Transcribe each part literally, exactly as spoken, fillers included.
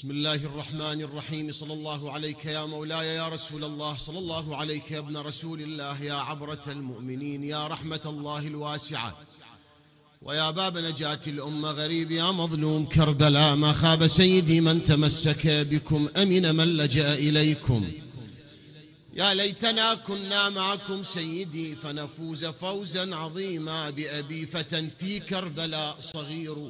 بسم الله الرحمن الرحيم. صلى الله عليك يا مولاي يا رسول الله، صلى الله عليك يا ابن رسول الله، يا عبرة المؤمنين، يا رحمة الله الواسعة، ويا باب نجاة الأمة. غريب يا مظلوم كربلاء، ما خاب سيدي من تمسك بكم، أمن من لجأ إليكم. يا ليتنا كنا معكم سيدي فنفوز فوزا عظيما. بأبي فتى في كربلاء صغير،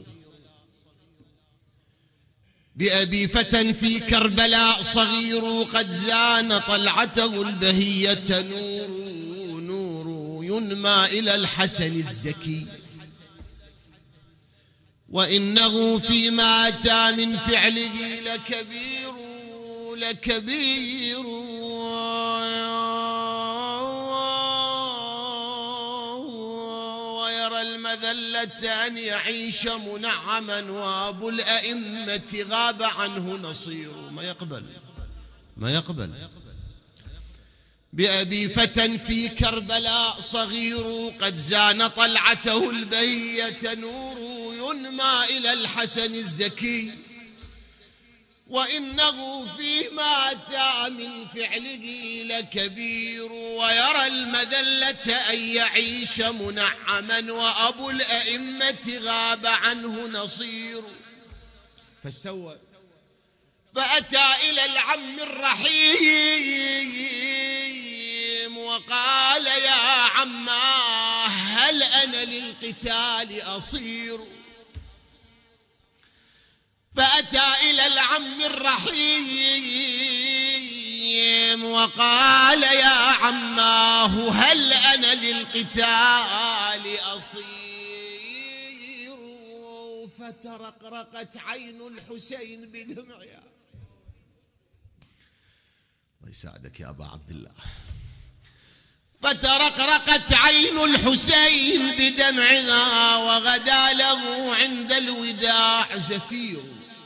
بأبي فتى في كربلاء صغير، قد زان طلعته البهية نور، نور ينمى إلى الحسن الزكي، وإنه فيما أتى من فعله لكبير لكبير. ويرى المذلة أن يعيش منعما، وأبو الأئمة غاب عنه نصير. ما يقبل ما يقبل. بأبي فتى في كربلاء صغير، قد زان طلعته البهية نور، ينمى إلى الحسن الزكي، وإنه فيما أتى من فعله لكبير. ويرى المذلة أن يعيش منعما، وأبو الأئمة غاب عنه نصير. فسوى فأتى إلى العم الرحيم وقال يا عما هل أنا للقتال أصير. فأتى إلى العم الرحيم وقال يا عماه هل أنا للقتال أصير. فترقرقت عين الحسين بدمعها. الله يساعدك يا أبا عبد الله. فترقرقت عين الحسين بدمعها، وغدا له عند الوداع زفير.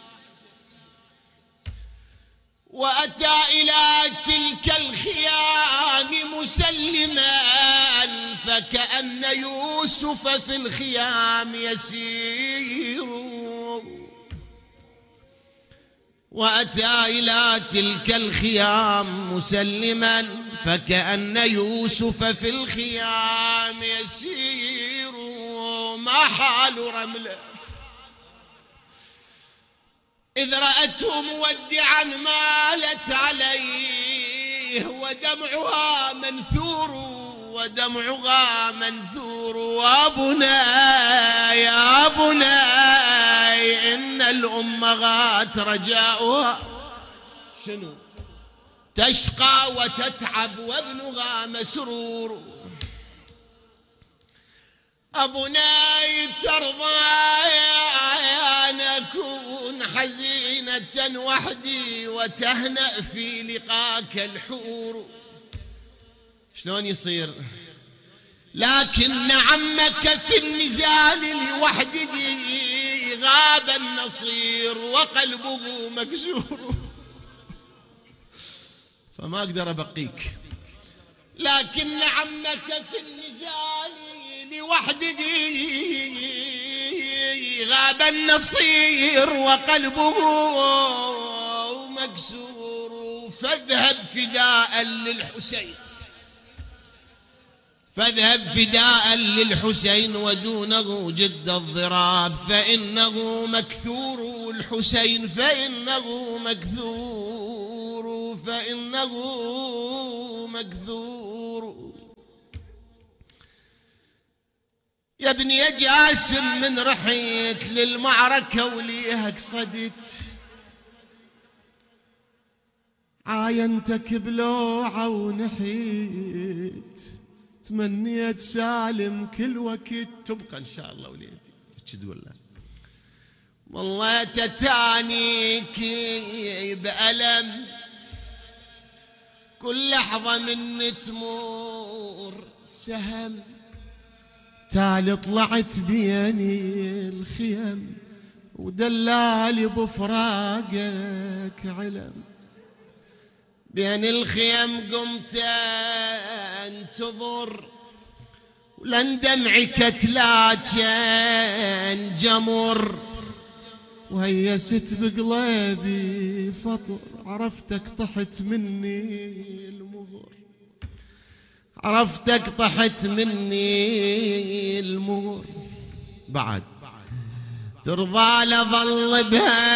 وأتى إلى تلك الخيام مسلما، فكأن يوسف في الخيام يسير. وأتى إلى تلك الخيام مسلما، فكأن يوسف في الخيام يسير. ما حال رمله إذ رأته مودعا مالت عليه، ودمعها منثور ودمعها منثور. وابناي يا بناي إن الأم غات رجاؤها شنو تشقى وتتعب، وابنها مسرور. أبناي ترضى أن أكون حزينة وحدي، وتهنأ في لقاك الحور. شلون يصير؟ لكن عمك في النزال لوحده غاب النصير، وقلبه مكسور. فما أقدر أبقيك. لكن عمك في النزال لوحده غاب النصير، وقلبه مكسور. فاذهب فداء للحسين، فاذهب فداء للحسين، ودونه جد الضراب، فإنه مكثور الحسين، فإنه مكثور، فإنه مكثور. يا ابني يا جاسم من رحيت للمعركة وليها قصدت، عاينتك بلوعة ونحيت، تمنيت سالم كل وقت تبقى إن شاء الله وليدي. ايش تقول له؟ والله تتانيك بألم، كل لحظة من تمور سهم، تالي طلعت بيني الخيم، ودلالي بفراقك علم. بين الخيم قمت انتظر، ولن دمعك تلاجن جمر، وهيست بقلبي فطر، عرفتك طحت مني المهر، عرفتك طحت مني المهر. بعد ترضى لظل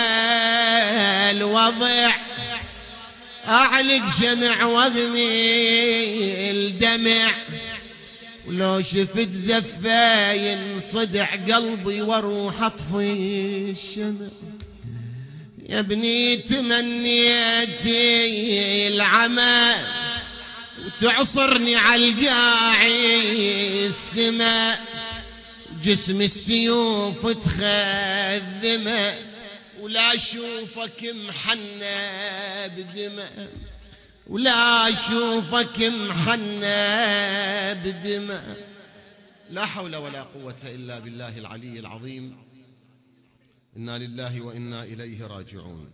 بهالوضع، أعلق شمع واغمي الدمع، ولو شفت زفة ينصدع قلبي واروح اطفي الشمع. يا ابني تمنيت العمى وتعصرني عالقاعي السما، جسم السيوف تخذمه ولا اشوفك محنى بدماء، ولا اشوفك محنى بدماء. لا حول ولا قوة إلا بالله العلي العظيم. إنا لله وإنا إليه راجعون.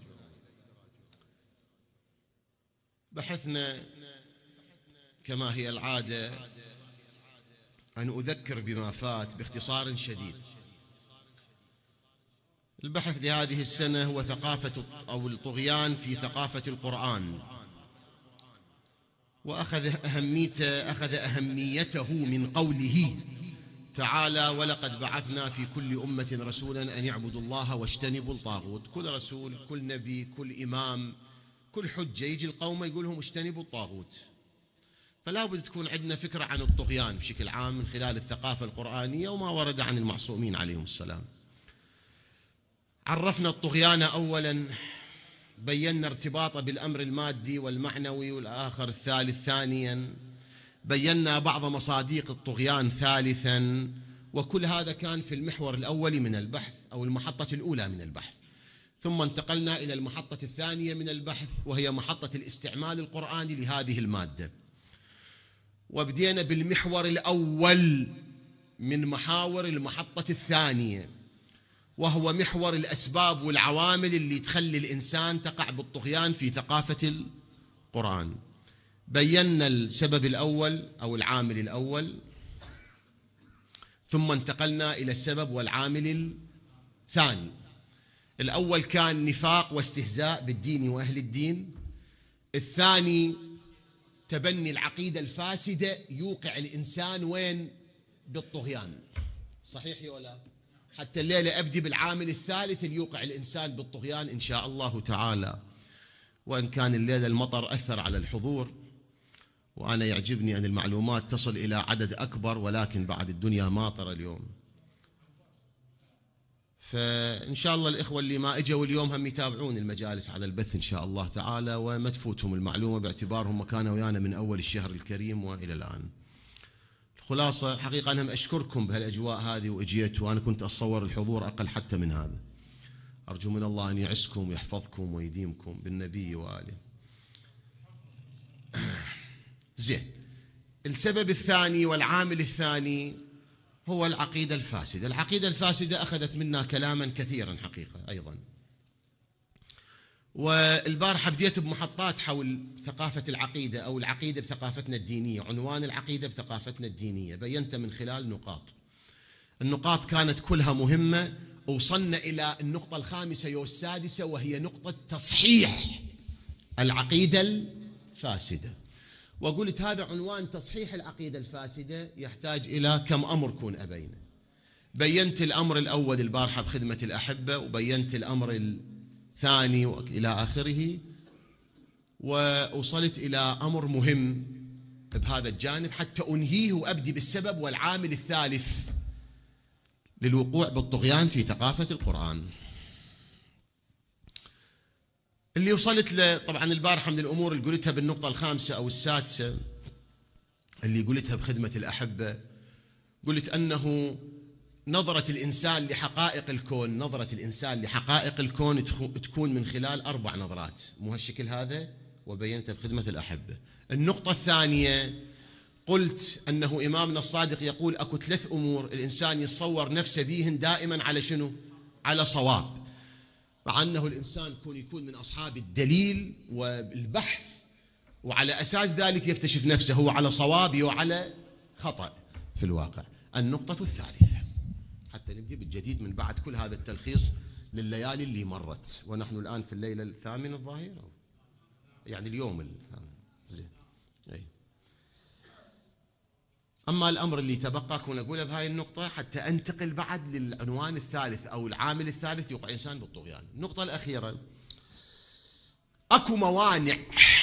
بحثنا كما هي العادة أن أذكر بما فات باختصار شديد. البحث لهذه السنة هو ثقافة أو الطغيان في ثقافة القرآن، وأخذ أهميته أخذ أهميته من قوله تعالى: ولقد بعثنا في كل أمة رسولا أن يعبدوا الله واجتنبوا الطاغوت. كل رسول، كل نبي، كل إمام، كل حجة يجي القوم يقول لهم اجتنبوا الطاغوت. فلا بد تكون عندنا فكرة عن الطغيان بشكل عام من خلال الثقافة القرآنية وما ورد عن المعصومين عليهم السلام. عرفنا الطغيان أولا، بينا ارتباطه بالأمر المادي والمعنوي، والآخر الثالث ثانيا، بينا بعض مصادق الطغيان ثالثا، وكل هذا كان في المحور الأول من البحث أو المحطة الأولى من البحث. ثم انتقلنا إلى المحطة الثانية من البحث، وهي محطة الاستعمال القرآني لهذه المادة. وبدينا بالمحور الأول من محاور المحطة الثانية، وهو محور الأسباب والعوامل اللي تخلي الإنسان تقع بالطغيان في ثقافة القرآن. بينا السبب الأول أو العامل الأول، ثم انتقلنا إلى السبب والعامل الثاني. الأول كان نفاق واستهزاء بالدين وأهل الدين. الثاني تبني العقيدة الفاسدة يوقع الإنسان وين؟ بالطغيان. صحيح يا ولا؟ حتى الليلة أبدي بالعامل الثالث اللي يوقع الإنسان بالطغيان إن شاء الله تعالى. وإن كان الليلة المطر أثر على الحضور، وأنا يعجبني أن المعلومات تصل إلى عدد أكبر، ولكن بعد الدنيا ماطرة اليوم. فإن شاء الله الإخوة اللي ما إجوا اليوم هم يتابعون المجالس على البث إن شاء الله تعالى، وما تفوتهم المعلومة باعتبارهم كانوا ويانا من أول الشهر الكريم وإلى الآن. الخلاصة حقيقة أنا أشكركم بهالأجواء هذه وإجيتوا، وأنا كنت أتصور الحضور أقل حتى من هذا. أرجو من الله أن يعزكم ويحفظكم ويديمكم بالنبي وآله. زين، السبب الثاني والعامل الثاني هو العقيدة الفاسدة. العقيدة الفاسدة أخذت منا كلاما كثيرا حقيقة أيضا، والبارحة بديت بمحطات حول ثقافة العقيدة أو العقيدة بثقافتنا الدينية، عنوان العقيدة بثقافتنا الدينية، بينت من خلال نقاط. النقاط كانت كلها مهمة. وصلنا إلى النقطة الخامسة والسادسة، وهي نقطة تصحيح العقيدة الفاسدة. وقلت هذا عنوان تصحيح العقيدة الفاسدة يحتاج إلى كم أمر كون أبينه. بينت الأمر الأول البارحة بخدمة الأحبة، وبينت الأمر الثاني إلى آخره، ووصلت إلى أمر مهم بهذا الجانب حتى أنهيه وأبدي بالسبب والعامل الثالث للوقوع بالطغيان في ثقافة القرآن. اللي وصلت له طبعا البارحة من الأمور اللي قلتها بالنقطة الخامسة أو السادسة، اللي قلتها بخدمة الأحبة، قلت أنه نظرة الإنسان لحقائق الكون نظرة الإنسان لحقائق الكون تكون من خلال أربع نظرات، مو هالشكل هذا، وبينتها بخدمة الأحبة. النقطة الثانية قلت أنه إمامنا الصادق يقول أكو ثلاث أمور الإنسان يتصور نفسه بيهن دائما على شنو؟ على صواب، مع أنه الإنسان يكون يكون من أصحاب الدليل والبحث، وعلى أساس ذلك يكتشف نفسه هو على صواب وعلى خطأ في الواقع. النقطة الثالثة، حتى نبدأ بالجديد من بعد كل هذا التلخيص لليالي اللي مرت، ونحن الآن في الليلة الثامن الظاهر، يعني اليوم الثامن. زين. أي. أما الأمر اللي تبقى كون أقوله بهاي النقطة حتى أنتقل بعد للعنوان الثالث أو العامل الثالث يوقع الإنسان بالطغيان. النقطة الأخيرة، أكو موانع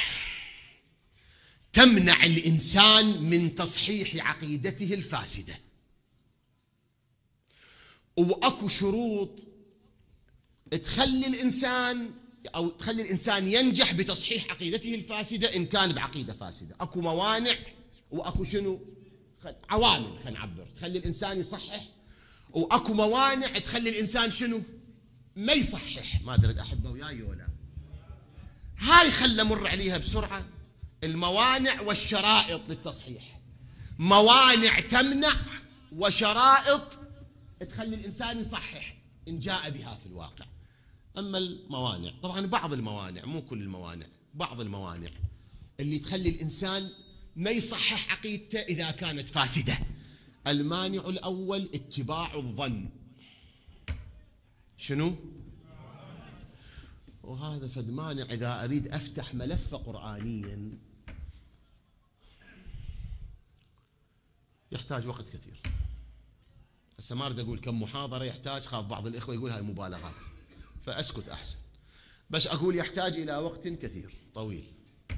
تمنع الإنسان من تصحيح عقيدته الفاسدة، وأكو شروط تخلي الإنسان أو تخلي الإنسان ينجح بتصحيح عقيدته الفاسدة إن كان بعقيدة فاسدة. أكو موانع وأكو شنو عوامل خلينا نعبر تخلي الإنسان يصحح، وأكو موانع تخلي الإنسان شنو ما يصحح. ما أدري أحبه وياي ولا هاي خلنا مر عليها بسرعة. الموانع والشرائط للتصحيح، موانع تمنع وشرائط تخلي الإنسان يصحح إن جاء بها في الواقع. أما الموانع، طبعا بعض الموانع مو كل الموانع، بعض الموانع اللي تخلي الإنسان ما يصحح عقيدته إذا كانت فاسدة. المانع الأول اتباع الظن. شنو؟ وهذا فد مانع إذا أريد أفتح ملف قرآنيا يحتاج وقت كثير. هسه ما أريد أقول كم محاضرة يحتاج، خاف بعض الإخوة يقول هاي مبالغات، فأسكت أحسن. بس أقول يحتاج إلى وقت كثير طويل.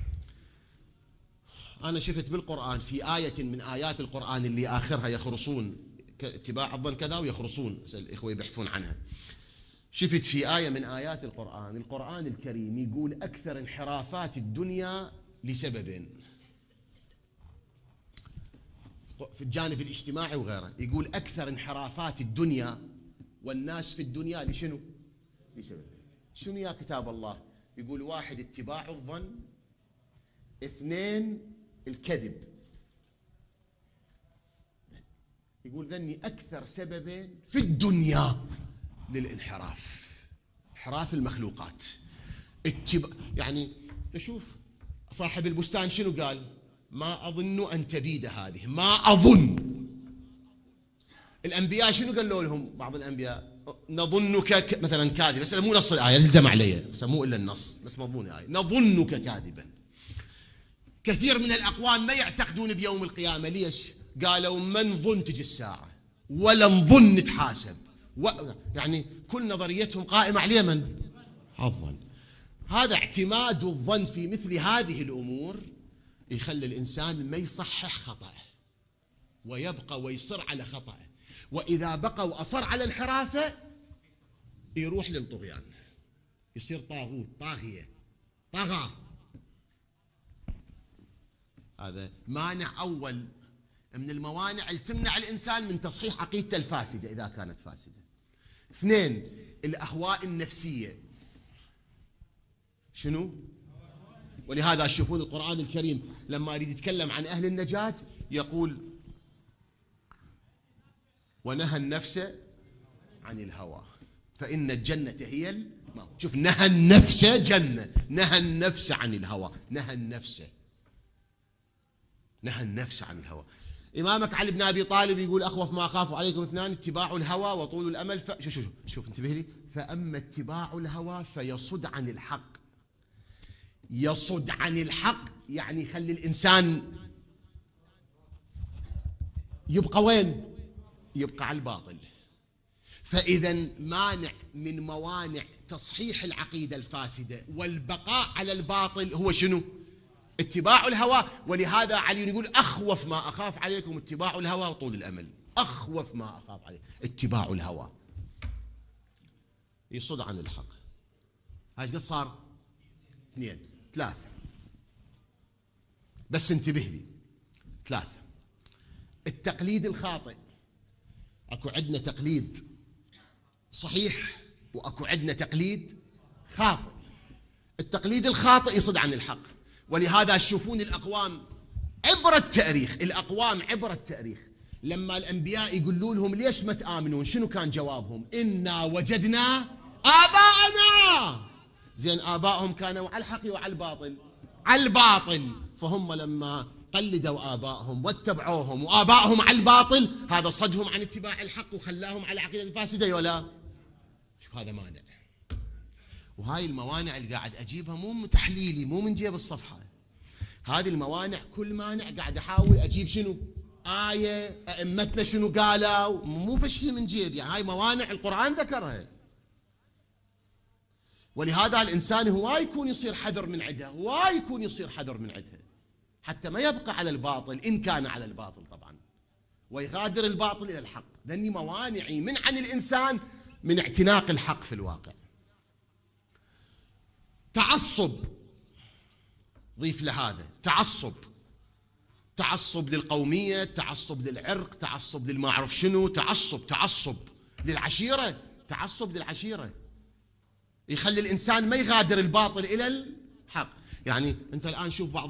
أنا شفت بالقرآن في آية من آيات القرآن اللي آخرها يخرصون اتباع الظن كذا ويخرصون، الإخوة يبحثون عنها. شفت في آية من آيات القرآن، القرآن الكريم يقول أكثر انحرافات الدنيا لسببين في الجانب الاجتماعي وغيره. يقول أكثر انحرافات الدنيا والناس في الدنيا لشنو؟ لسبب. شنو يا كتاب الله؟ يقول واحد اتباع الظن، اثنين الكذب. يقول ذني أكثر سببين في الدنيا للانحراف، انحراف المخلوقات. اتباع يعني تشوف صاحب البستان شنو قال؟ ما أظن أن تبيد هذه، ما أظن. الأنبياء شنو قالوا لهم؟ بعض الأنبياء نظنك مثلا كاذبا، بس مو نص الآية الزم علي، بس مو إلا النص، بس مضمون الآية نظنك كاذبا. كثير من الأقوام ما يعتقدون بيوم القيامة. ليش؟ قالوا ما نظن تجي الساعة ولا نظن نتحاسب، و... يعني كل نظريتهم قائمة على من؟ الظن. هذا اعتماد الظن في مثل هذه الأمور يخلي الإنسان ما يصحح خطأه ويبقى ويصر على خطأه، وإذا بقى وأصر على انحرافه يروح للطغيان، يصير طاغوت، طاغية، طغى. هذا مانع أول من الموانع اللي تمنع الإنسان من تصحيح عقيدته الفاسدة إذا كانت فاسدة. اثنين الأهواء النفسية. شنو؟ ولهذا تشوفون القرآن الكريم لما يريد يتكلم عن أهل النجاة يقول ونهى النفس عن الهوى فإن الجنة هي المأوى. شوف، نهى النفس جنة، نهى النفس عن الهوى، نهى النفس نهى النفس عن الهوى. إمامك علي بن أبي طالب يقول أخوف ما أخاف عليكم اثنان، اتباع الهوى وطول الأمل. ف... شوف شوف شوف انتبه لي. فأما اتباع الهوى فيصد عن الحق. يصد عن الحق يعني يخلي الإنسان يبقى وين؟ يبقى على الباطل. فإذا مانع من موانع تصحيح العقيدة الفاسدة والبقاء على الباطل هو شنو؟ اتباع الهوى. ولهذا علي يقول أخوف ما أخاف عليكم اتباع الهوى وطول الأمل. أخوف ما أخاف عليكم اتباع الهوى، يصد عن الحق. هاي قد صار؟ اثنين، ثلاثة، بس انتبه لي. ثلاثة، التقليد الخاطئ. اكو عندنا تقليد صحيح واكو عندنا تقليد خاطئ. التقليد الخاطئ يصد عن الحق، ولهذا تشوفون الأقوام عبر التاريخ، الأقوام عبر التاريخ لما الأنبياء يقولوا لهم ليش ما تآمنون، شنو كان جوابهم؟ إنا وجدنا آباءنا. زين، آبائهم كانوا على الحق وعلى الباطل؟ على الباطل. فهم لما قلدوا آبائهم واتبعوهم وآبائهم على الباطل، هذا صدهم عن اتباع الحق وخلاهم على عقيدة فاسدة ولا؟ شوف هذا مانع. وهاي الموانع اللي قاعد أجيبها مو من تحليلي، مو من جيب الصفحة. هذه الموانع كل مانع قاعد أحاول أجيب شنو؟ آية أئمتنا شنو قالوا، مو فشي من جيب. يعني هاي موانع القرآن ذكرها. ولهذا الإنسان هواي يكون يصير حذر من عدها، هواي يكون يصير حذر من عدها، حتى ما يبقى على الباطل إن كان على الباطل طبعا، ويغادر الباطل إلى الحق. لأني موانع من عن الإنسان من اعتناق الحق في الواقع. تعصب، ضيف لهذا تعصب، تعصب للقومية، تعصب للعرق، تعصب للما أعرف شنو، تعصب تعصب للعشيرة، تعصب للعشيرة يخلي الإنسان ما يغادر الباطل إلى الحق. يعني أنت الآن شوف بعض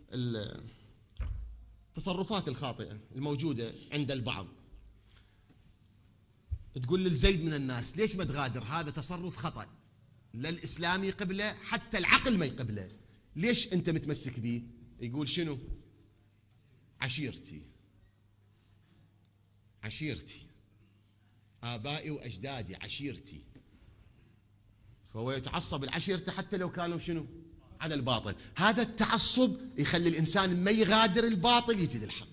التصرفات الخاطئة الموجودة عند البعض، تقول للزيد من الناس ليش ما تغادر، هذا تصرف خطأ، لا الإسلام يقبله حتى العقل ما يقبله، ليش أنت متمسك به؟ يقول شنو؟ عشيرتي، عشيرتي، آبائي وأجدادي، عشيرتي. فهو يتعصب العشيرته حتى لو كانوا شنو؟ على الباطل. هذا التعصب يخلي الإنسان ما يغادر الباطل يجي للحق.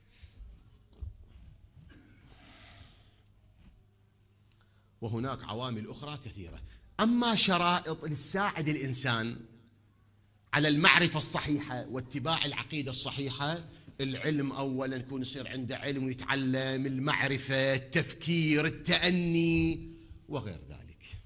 وهناك عوامل أخرى كثيرة. أما شرائط لتساعد الإنسان على المعرفة الصحيحة واتباع العقيدة الصحيحة، العلم أولا يكون يصير عنده علم ويتعلم، المعرفة، التفكير، التأني وغير ذلك.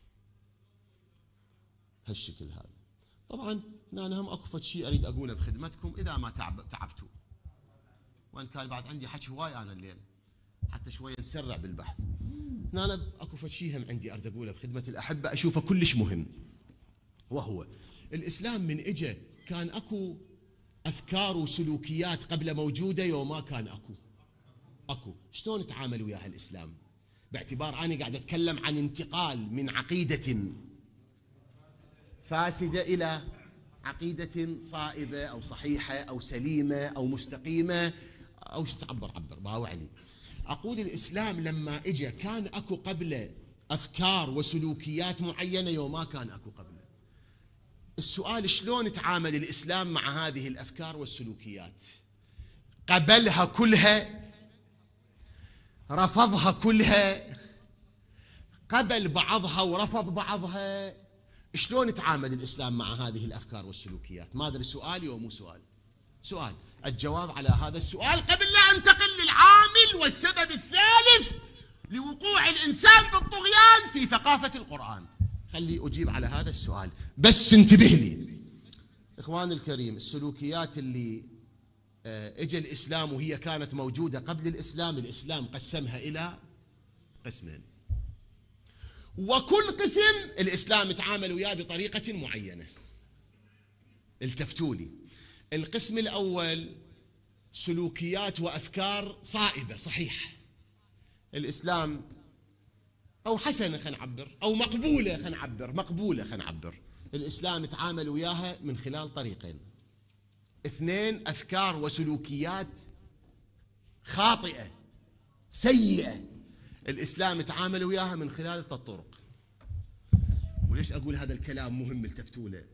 هالشكل هذا. طبعا أنا هم أكو شيء أريد أقوله بخدمتكم إذا ما تعب تعبتوا، وإن كان بعد عندي حكي هواي أنا الليل حتى شوية نسرع بالبحث. أنا أكو شيء هم عندي أريد أقوله بخدمة الأحبة أشوفه كلش مهم، وهو الإسلام من إجا كان أكو أفكار وسلوكيات قبل موجودة يوم ما كان أكو أكو شلون يتعامل وياها الإسلام؟ باعتبار أنا قاعد أتكلم عن انتقال من عقيدة فاسدة إلى عقيدة صائبة أو صحيحة أو سليمة أو مستقيمة أو شو تعبر عبر باوع علي. أقول الإسلام لما إجا كان أكو قبل أفكار وسلوكيات معينة يوم ما كان أكو قبل. السؤال شلون يتعامل الإسلام مع هذه الأفكار والسلوكيات؟ قبلها كلها؟ رفضها كلها؟ قبل بعضها ورفض بعضها؟ شلون يتعامل الإسلام مع هذه الأفكار والسلوكيات؟ ما أدري سؤالي أو مو سؤال؟ سؤال. الجواب على هذا السؤال قبل لا أنتقل للعامل والسبب الثالث لوقوع الإنسان بالطغيان في ثقافة القرآن. خلي أجيب على هذا السؤال، بس انتبه لي إخواني الكريم. السلوكيات اللي اجى الإسلام وهي كانت موجودة قبل الإسلام، الإسلام قسمها إلى قسمين، وكل قسم الإسلام يتعامل وياه بطريقة معينة. التفتوا لي. القسم الأول سلوكيات وأفكار صائبة صحيح، الإسلام أو حسنة خلينا نعبر، أو مقبولة خلينا نعبر، مقبولة خلينا نعبر، الإسلام يتعامل وياها من خلال طريقين. اثنين، أفكار وسلوكيات خاطئة سيئة، الإسلام يتعامل وياها من خلال ثلاث طرق. وليش أقول هذا الكلام مهم؟ التفتوا له،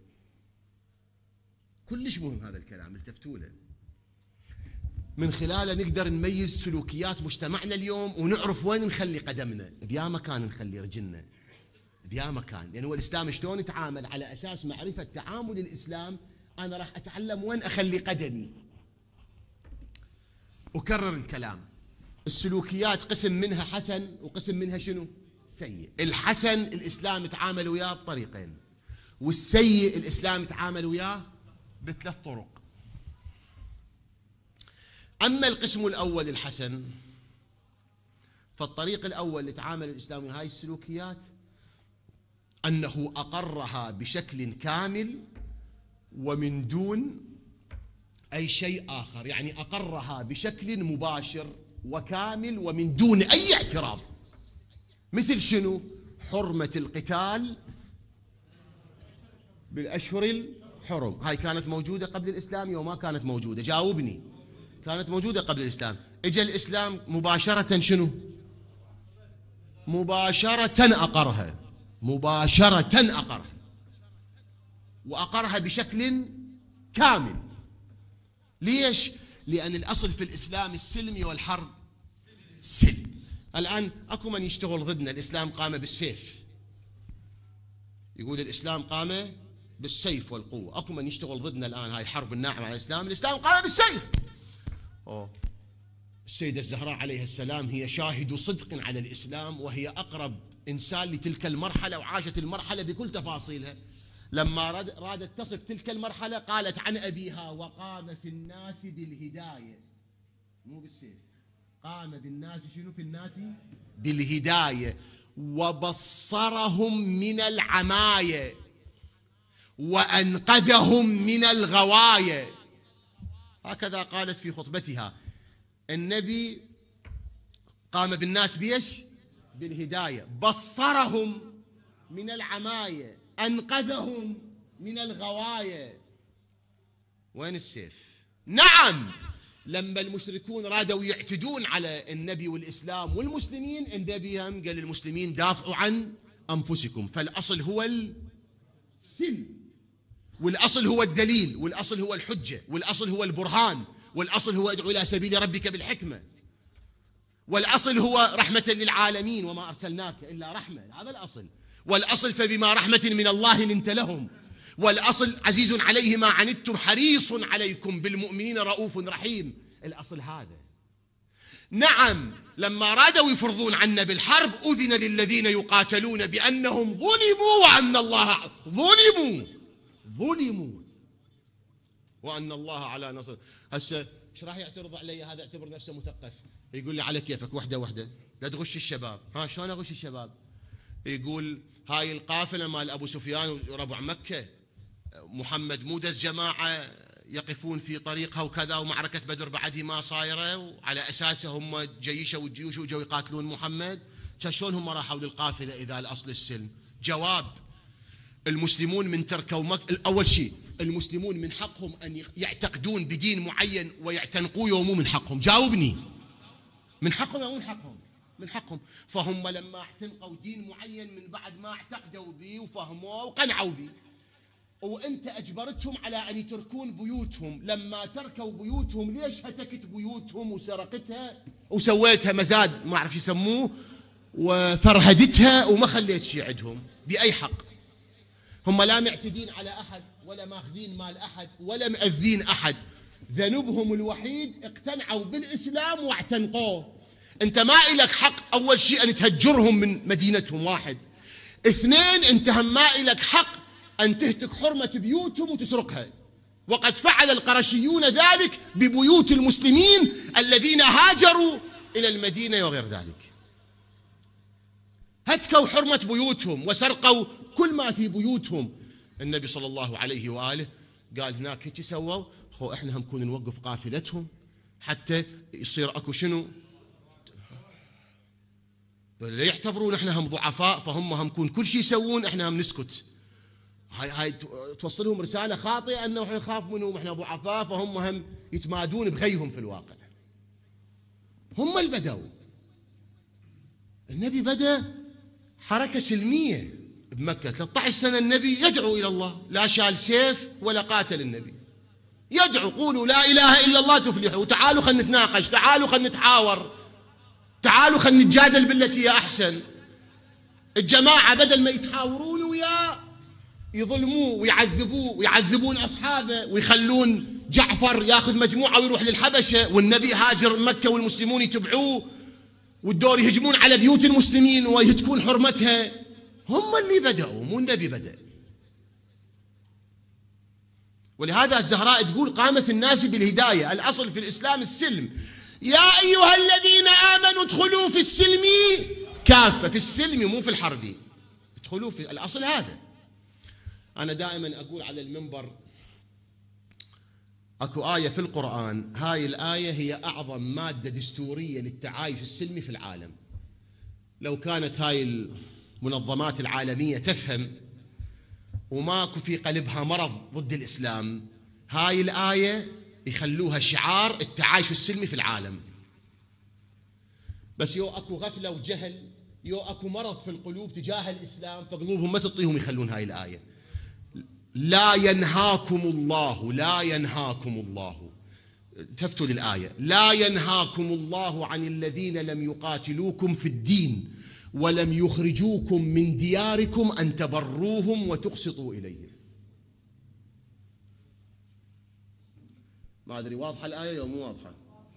كلش مهم هذا الكلام، التفتوا له. من خلاله نقدر نميز سلوكيات مجتمعنا اليوم ونعرف وين نخلي قدمنا، بيا مكان نخلي رجلنا، بيا مكان. لأن هو الإسلام شلون يتعامل، على أساس معرفة تعامل الإسلام أنا راح أتعلم وين أخلي قدمي. أكرر الكلام. السلوكيات قسم منها حسن وقسم منها شنو؟ سيء. الحسن الإسلام يتعامل وياه بطريقين، والسيء الإسلام يتعامل وياه بثلاث طرق. أما القسم الأول الحسن، فالطريق الأول اللي تعامل الإسلام ويا هاي السلوكيات أنه أقرها بشكل كامل ومن دون أي شيء آخر، يعني أقرها بشكل مباشر وكامل ومن دون أي اعتراض. مثل شنو؟ حرمة القتال بالأشهر الحرم، هاي كانت موجودة قبل الإسلام يوم ما كانت موجودة؟ جاوبني. كانت موجودة قبل الإسلام. إجا الإسلام مباشرة شنو؟ مباشرة أقرها. مباشرة أقرها، وأقرها بشكل كامل. ليش؟ لأن الأصل في الإسلام السلم والحرب سلم. الآن أكو من يشتغل ضدنا، الإسلام قام بالسيف، يقول الإسلام قام بالسيف والقوة. أكو من يشتغل ضدنا الآن، هاي حرب الناعمة على الإسلام، الإسلام قام بالسيف. أوه. السيدة الزهراء عليها السلام هي شاهد صدق على الإسلام، وهي أقرب إنسان لتلك المرحلة، وعاشت المرحلة بكل تفاصيلها. لما رادت تصف تلك المرحلة قالت عن أبيها: وقام في الناس بالهداية، مو بالسيف، قام بالناس شنو؟ في الناس بالهداية، وبصرهم من العماية، وأنقذهم من الغواية. هكذا قالت في خطبتها. النبي قام بالناس بيش؟ بالهداية، بصرهم من العماية، أنقذهم من الغواية. وين السيف؟ نعم، لما المشركون رادوا يعتدون على النبي والإسلام والمسلمين، النبي هم قال للمسلمين: دافعوا عن أنفسكم. فالأصل هو السلم، والأصل هو الدليل، والأصل هو الحجة، والأصل هو البرهان، والأصل هو ادعو إلى سبيل ربك بالحكمة، والأصل هو رحمة للعالمين، وما أرسلناك إلا رحمة. هذا الأصل. والأصل فبما رحمة من الله لنت لهم. والأصل عزيز عليه ما عنتم حريص عليكم بالمؤمنين رؤوف رحيم. الأصل هذا. نعم، لما رادوا يفرضون عنا بالحرب أذن للذين يقاتلون بأنهم ظلموا وأن الله ظلموا ظلموا وأن الله على نصر. هسه ايش راح يعترض علي هذا؟ اعتبر نفسه مثقف، يقول لي على كيفك وحده وحده لا تغش الشباب. ها شلون اغش الشباب؟ يقول هاي القافله مال ابو سفيان وربع مكه، محمد مو دز جماعه يقفون في طريقها وكذا، ومعركه بدر بعد ما صايره، وعلى اساسها هم جيشوا والجيوش وجوا يقاتلون محمد. شلون هم راحوا للقافله اذا الاصل السلم؟ جواب: المسلمون من تركوا مكه، اول شيء المسلمون من حقهم ان يعتقدون بدين معين ويعتنقوه، يومو من حقهم. جاوبني، من حقهم او من حقهم؟ من حقهم. فهم لما اعتنقوا دين معين من بعد ما اعتقدوا به وفهموه وقنعوا به، وانت اجبرتهم على ان يتركون بيوتهم. لما تركوا بيوتهم ليش هتكت بيوتهم وسرقتها وسويتها مزاد ما اعرف يسموه وفرهدتها وما خليت شيء عندهم؟ باي حق؟ هم لا معتدين على احد ولا ماخذين مال احد ولا مأذين احد. ذنوبهم الوحيد اقتنعوا بالاسلام واعتنقوه. انت ما إلك حق اول شيء ان تهجرهم من مدينتهم، واحد. اثنين، انت هم ما إلك حق ان تهتك حرمة بيوتهم وتسرقها. وقد فعل القرشيون ذلك ببيوت المسلمين الذين هاجروا الى المدينة وغير ذلك. هتكوا حرمة بيوتهم وسرقوا كل ما في بيوتهم. النبي صلى الله عليه وآله قال هناك هيك سووا، خو احنا هم كون نوقف قافلتهم حتى يصير اكو شنو، لا يعتبرون احنا هم ضعفاء، فهم هم كون كل شيء يسوون احنا هم نسكت. هاي هاي توصلهم رسالة خاطئة انه احنا نخاف منهم، احنا ضعفاء، فهم هم يتمادون بغيهم في الواقع. هم اللي بدأوا. النبي بدأ حركة سلمية بمكة، ثلاثة عشر سنة النبي يدعو إلى الله، لا شال سيف ولا قاتل. النبي يدعو: قولوا لا إله إلا الله تفلحوا، تعالوا خلنا نتناقش، تعالوا خلنا نتحاور، تعالوا خلنا نتجادل بالتي هي أحسن. الجماعة بدل ما يتحاورون وياه يظلموه ويعذبوه ويعذبون أصحابه، ويخلون جعفر ياخذ مجموعة ويروح للحبشة، والنبي هاجر مكة والمسلمون يتبعوه، والدور يهجمون على بيوت المسلمين ويهتكون حرمتها. هم اللي بدأوا، مو النبي بدأ. ولهذا الزهراء تقول: قامت الناس بالهداية. الأصل في الإسلام السلم. يا أيها الذين آمنوا ادخلوا في السلم كافة، في السلم مو في الحرب، ادخلوا في الأصل هذا. أنا دائما أقول على المنبر: أكو آية في القرآن، هاي الآية هي أعظم مادة دستورية للتعايش السلمي في العالم. لو كانت هاي المنظمات العالمية تفهم وماكو في قلبها مرض ضد الإسلام، هاي الآية يخلوها شعار التعايش السلمي في العالم. بس يو أكو غفلة وجهل يو اكو مرض في القلوب تجاه الإسلام فقلوبهم ما تطيهم يخلون هاي الآية. لا ينهاكم الله، لا ينهاكم الله، التفتوا للآية، لا ينهاكم الله عن الذين لم يقاتلوكم في الدين ولم يخرجوكم من دياركم أن تبروهم وتقسطوا إليهم. ما أدري واضحة الآية أو مو واضحة؟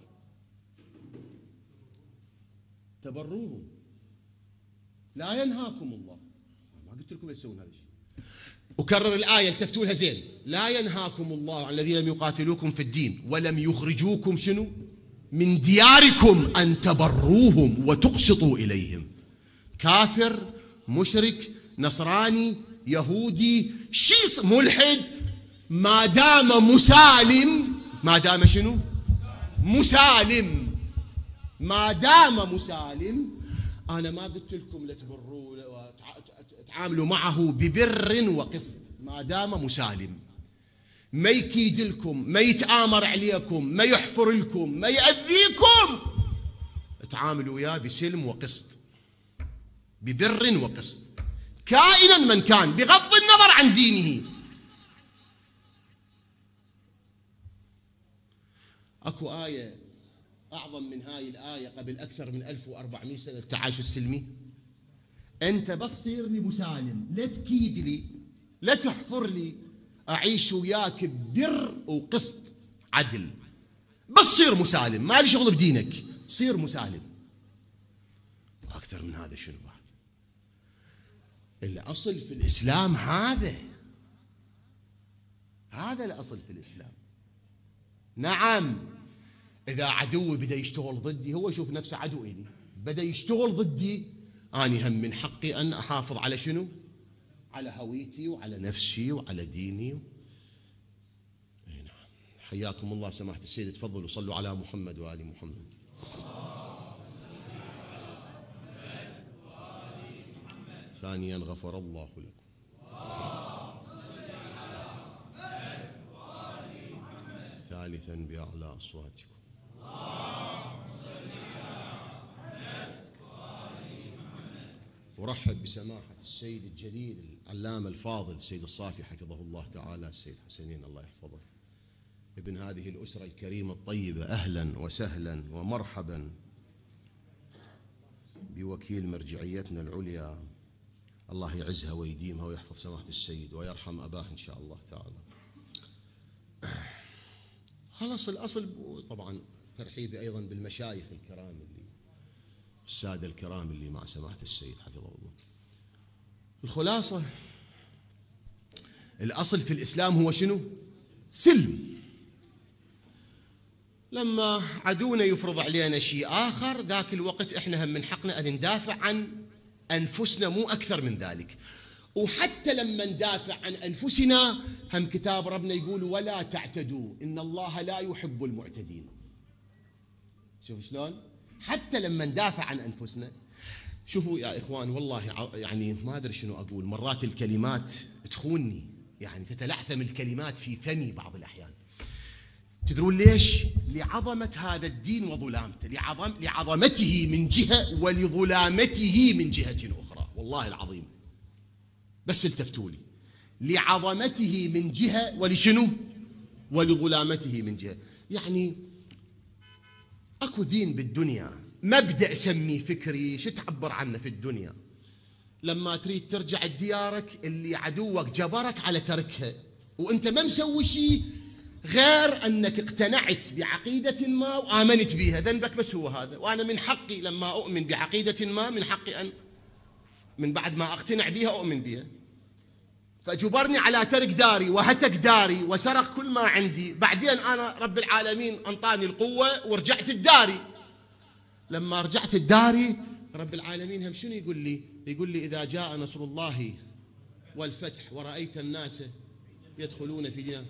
تبروهم، لا ينهاكم الله، ما قلت لكم تسوون هذا الشيء. أكرر الآية التفتوا لها زين، لا ينهاكم الله عن الذين لم يقاتلوكم في الدين ولم يخرجوكم شنو؟ من دياركم أن تبروهم وتقسطوا إليهم. كافر، مشرك، نصراني، يهودي، شيص، ملحد، ما دام مسالم، ما دام شنو؟ مسالم، ما دام مسالم، أنا ما قلت لكم لا تبروا وتعاملوا معه ببر وقسط، ما دام مسالم، ما يكيد لكم، ما يتآمر عليكم، ما يحفر لكم، ما يأذيكم، تعاملوا وياه بسلم وقسط، ببر وقسط، كائنا من كان، بغض النظر عن دينه. اكو آية أعظم من هاي الآية قبل أكثر من ألف وأربعمئة سنة التعايش السلمي؟ أنت بس صير لي مسالم، لا تكيد لي، لا تحفر لي، أعيش وياك ببر وقسط عدل، بس صير مسالم، ما لي شغل بدينك، صير مسالم. أكثر من هذا شنو بعد؟ الأصل في الإسلام هذا، هذا الأصل في الإسلام. نعم، إذا عدوي بدأ يشتغل ضدي، هو يشوف نفسه عدو إلي، بدأ يشتغل ضدي، أنا هم من حقي أن أحافظ على شنو؟ على هويتي وعلى نفسي وعلى ديني. أي نعم. حياكم الله سماحة السيد، تفضلوا صلوا على محمد وآل محمد. ثانيا غفر الله لكم. ثالثا بأعلى أصواتكم. أرحب بسماحة السيد الجليل العلامة الفاضل السيد الصافي حفظه الله تعالى، السيد حسنين الله يحفظه، ابن هذه الأسرة الكريمة الطيبة. أهلا وسهلا ومرحبا بوكيل مرجعيتنا العليا، الله يعزها ويديمها ويحفظ سماحة السيد ويرحم أباه إن شاء الله تعالى. خلاص الأصل طبعا ترحيبي أيضا بالمشايخ الكرام اللي السادة الكرام اللي مع سماحة السيد حفظه الله. الخلاصة الأصل في الإسلام هو شنو؟ سلم. لما عدونا يفرض علينا شيء آخر، ذاك الوقت إحنا هم من حقنا أن ندافع عن أنفسنا، مو أكثر من ذلك. وحتى لما ندافع عن أنفسنا هم كتاب ربنا يقول ولا تعتدوا إن الله لا يحب المعتدين. شوفوا شلون؟ حتى لما ندافع عن أنفسنا. شوفوا يا إخوان، والله يعني ما أدري شنو أقول، مرات الكلمات تخونني، يعني تتلعثم الكلمات في فمي بعض الأحيان. تدرون ليش؟ لعظمة هذا الدين وظلامته، لعظم لعظمته من جهة ولظلامته من جهة أخرى، والله العظيم. بس التفتوا لي، لعظمته من جهة ولشنو؟ ولظلامته من جهة. يعني اكو دين بالدنيا، مبدأ سميه فكري، شو تعبر عنه في الدنيا؟ لما تريد ترجع ديارك اللي عدوك جبرك على تركها، وانت ما مسوي شيء غير انك اقتنعت بعقيدة ما وآمنت بها، ذنبك بس هو هذا. وانا من حقي لما اؤمن بعقيدة ما، من حقي ان من بعد ما اقتنع بها اؤمن بها. فجبرني على ترك داري وهتك داري وسرق كل ما عندي، بعدين أنا رب العالمين أنطاني القوة ورجعت الداري. لما رجعت الداري رب العالمين هم شنو يقول لي؟ يقول لي إذا جاء نصر الله والفتح ورأيت الناس يدخلون في دينه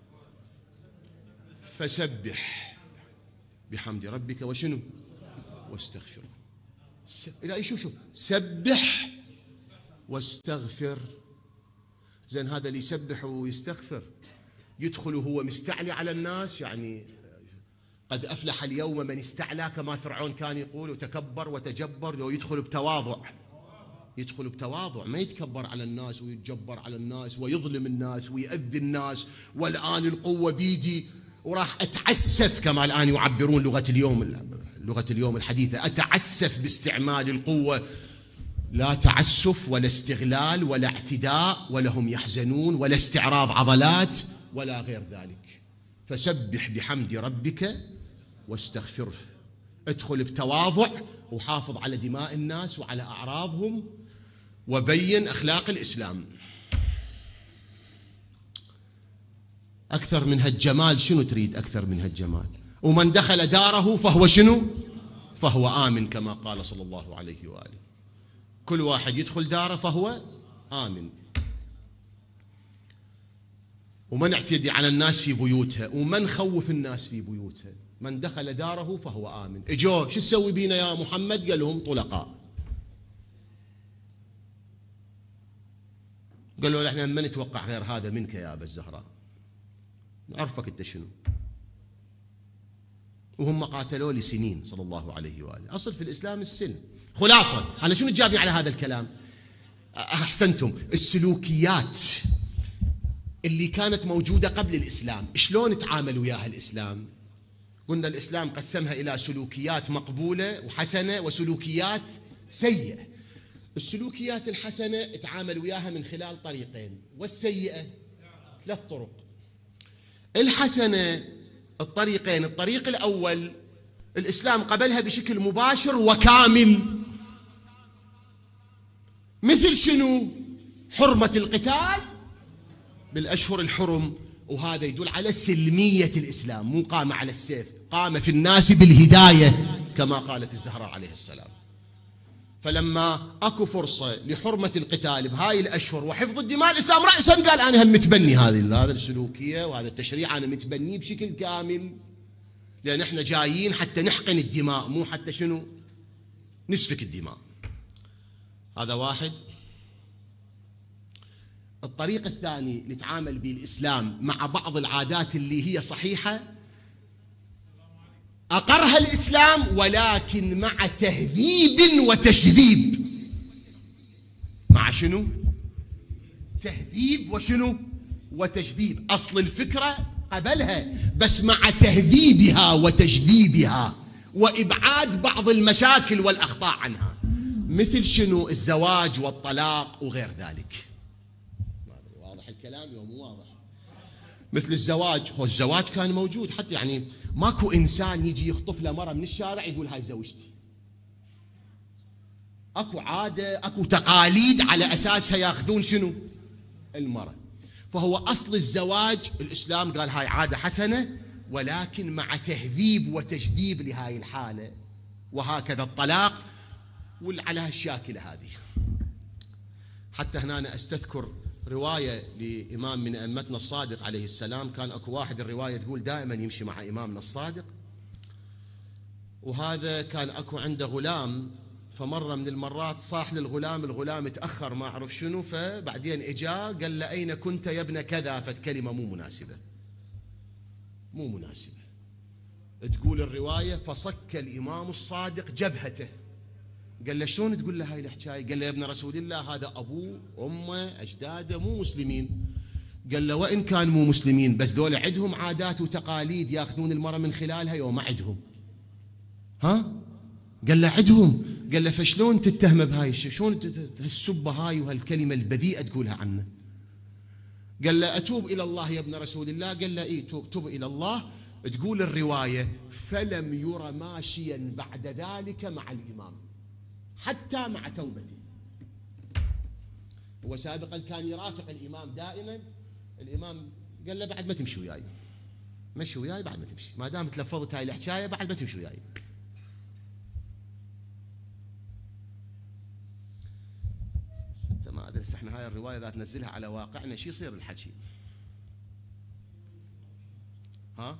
فسبح بحمد ربك وشنو؟ واستغفره. إلى شو شوف سبح واستغفر. زين هذا اللي يسبح ويستغفر يدخل وهو مستعلي على الناس، يعني قد أفلح اليوم من استعلى، كما فرعون كان يقول وتكبر وتجبر. لو يدخل بتواضع، يدخل بتواضع، ما يتكبر على الناس ويتجبر على الناس ويظلم الناس ويؤذي الناس. والآن القوة بيدي وراح أتعسف، كما الآن يعبرون لغة اليوم، لغة اليوم الحديثة، أتعسف باستعمال القوة. لا تعسف ولا استغلال ولا اعتداء، ولا هم يحزنون ولا استعراض عضلات ولا غير ذلك. فسبح بحمد ربك واستغفره. ادخل بتواضع وحافظ على دماء الناس وعلى أعراضهم وبين أخلاق الإسلام. أكثر من هالجمال شنو تريد؟ أكثر من هالجمال. ومن دخل داره فهو شنو؟ فهو آمن، كما قال صلى الله عليه وآله. كل واحد يدخل داره فهو آمن. وما نعتدي على الناس في بيوتها، وما نخوف الناس في بيوتها. من دخل داره فهو آمن. اجوا شو تسوي بينا يا محمد؟ قال لهم طلقاء. قالوا له احنا ما نتوقع غير هذا منك يا أبا الزهراء، نعرفك انت شنو. وهم قاتلوا لي سنين صلى الله عليه وآله. أصل في الإسلام السلم. خلاصة أنا شنو تجابني على هذا الكلام؟ أحسنتم. السلوكيات اللي كانت موجودة قبل الإسلام شلون تعامل وياها الإسلام؟ قلنا الإسلام قسمها إلى سلوكيات مقبولة وحسنة وسلوكيات سيئة. السلوكيات الحسنة تعامل وياها من خلال طريقين، والسيئة ثلاث طرق. الحسنة الطريقين. الطريق الأول الإسلام قبلها بشكل مباشر وكامل، مثل شنو؟ حرمة القتال بالأشهر الحرم، وهذا يدل على سلمية الإسلام، مو قام على السيف، قام في الناس بالهداية كما قالت الزهراء عليه السلام. فلما أكو فرصة لحرمة القتال بهاي الأشهر وحفظ الدماء، الإسلام رأسا قال أنا هم متبني هذه هذا السلوكية وهذا التشريع، أنا متبنيه بشكل كامل، لأن احنا جايين حتى نحقن الدماء، مو حتى شنو؟ نسفك الدماء. هذا واحد. الطريق الثاني اللي تعامل به الإسلام مع بعض العادات اللي هي صحيحة، أقرها الإسلام ولكن مع تهذيب وتشذيب. مع شنو؟ تهذيب وشنو؟ وتجذيب. أصل الفكرة قبلها، بس مع تهذيبها وتجذيبها وإبعاد بعض المشاكل والأخطاء عنها، مثل شنو؟ الزواج والطلاق وغير ذلك. واضح الكلام يوم واضح؟ مثل الزواج، هو الزواج كان موجود حتى، يعني ماكو إنسان يجي يخطف له مرة من الشارع يقول هاي زوجتي. أكو عادة، أكو تقاليد على أساسها ياخذون شنو؟ المرة. فهو أصل الزواج الإسلام قال هاي عادة حسنة، ولكن مع تهذيب وتجديب لهاي الحالة. وهكذا الطلاق وعلى هالشاكلة هذه. حتى هنا أنا أستذكر رواية لإمام من أئمتنا الصادق عليه السلام. كان أكو واحد الرواية تقول دائما يمشي مع إمامنا الصادق، وهذا كان أكو عنده غلام، فمرة من المرات صاح للغلام، الغلام تأخر ما أعرف شنو، فبعدين إجا قال له أين كنت يا ابن كذا؟ فكلمة مو مناسبة، مو مناسبة. تقول الرواية فصك الإمام الصادق جبهته. قال له شلون تقول له هاي الحكاية؟ قال له يا ابن رسول الله هذا أبوه أمه أجداده مو مسلمين. قال له وإن كان مو مسلمين، بس دول عندهم عادات وتقاليد ياخذون المرأة من خلالها يوم ما عندهم. ها؟ قال له عندهم. قال له فشلون تتهم بهاي الشيء؟ شلون هالسبة هاي وهالكلمة البذيئة تقولها عنه؟ قال له أتوب إلى الله يا ابن رسول الله. قال له إيه توب, توب إلى الله. تقول الرواية فلم ير ماشيا بعد ذلك مع الإمام حتى مع توبته. هو سابقا كان يرافق الإمام دائما. الإمام قال له بعد ما تمشي وياي، مشي وياي بعد ما تمشي، ما دام تلفظت هاي الحكاية بعد ما تمشي وياي. ما أدري احنا هاي الرواية إذا تنزلها على واقعنا شو يصير الحكي؟ ها؟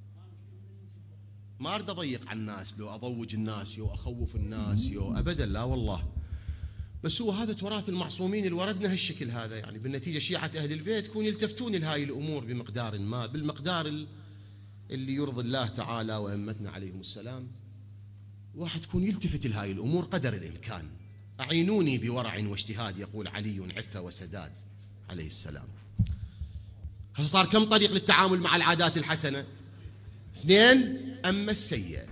ما أريد أضيق على الناس، لو أضوج الناس يو أخوف الناس يو أبدا، لا والله. بس هو هذا تراث المعصومين اللي وردنا هالشكل هذا، يعني بالنتيجة شيعة أهل البيت يكون يلتفتون لهاي الأمور بمقدار ما، بالمقدار اللي يرضي الله تعالى وأئمتنا عليهم السلام، واحد يكون يلتفت لهاي الأمور قدر الإمكان. أعينوني بورع واجتهاد، يقول علي عفة وسداد عليه السلام. صار كم طريق للتعامل مع العادات الحسنة؟ اثنين. أما السيئة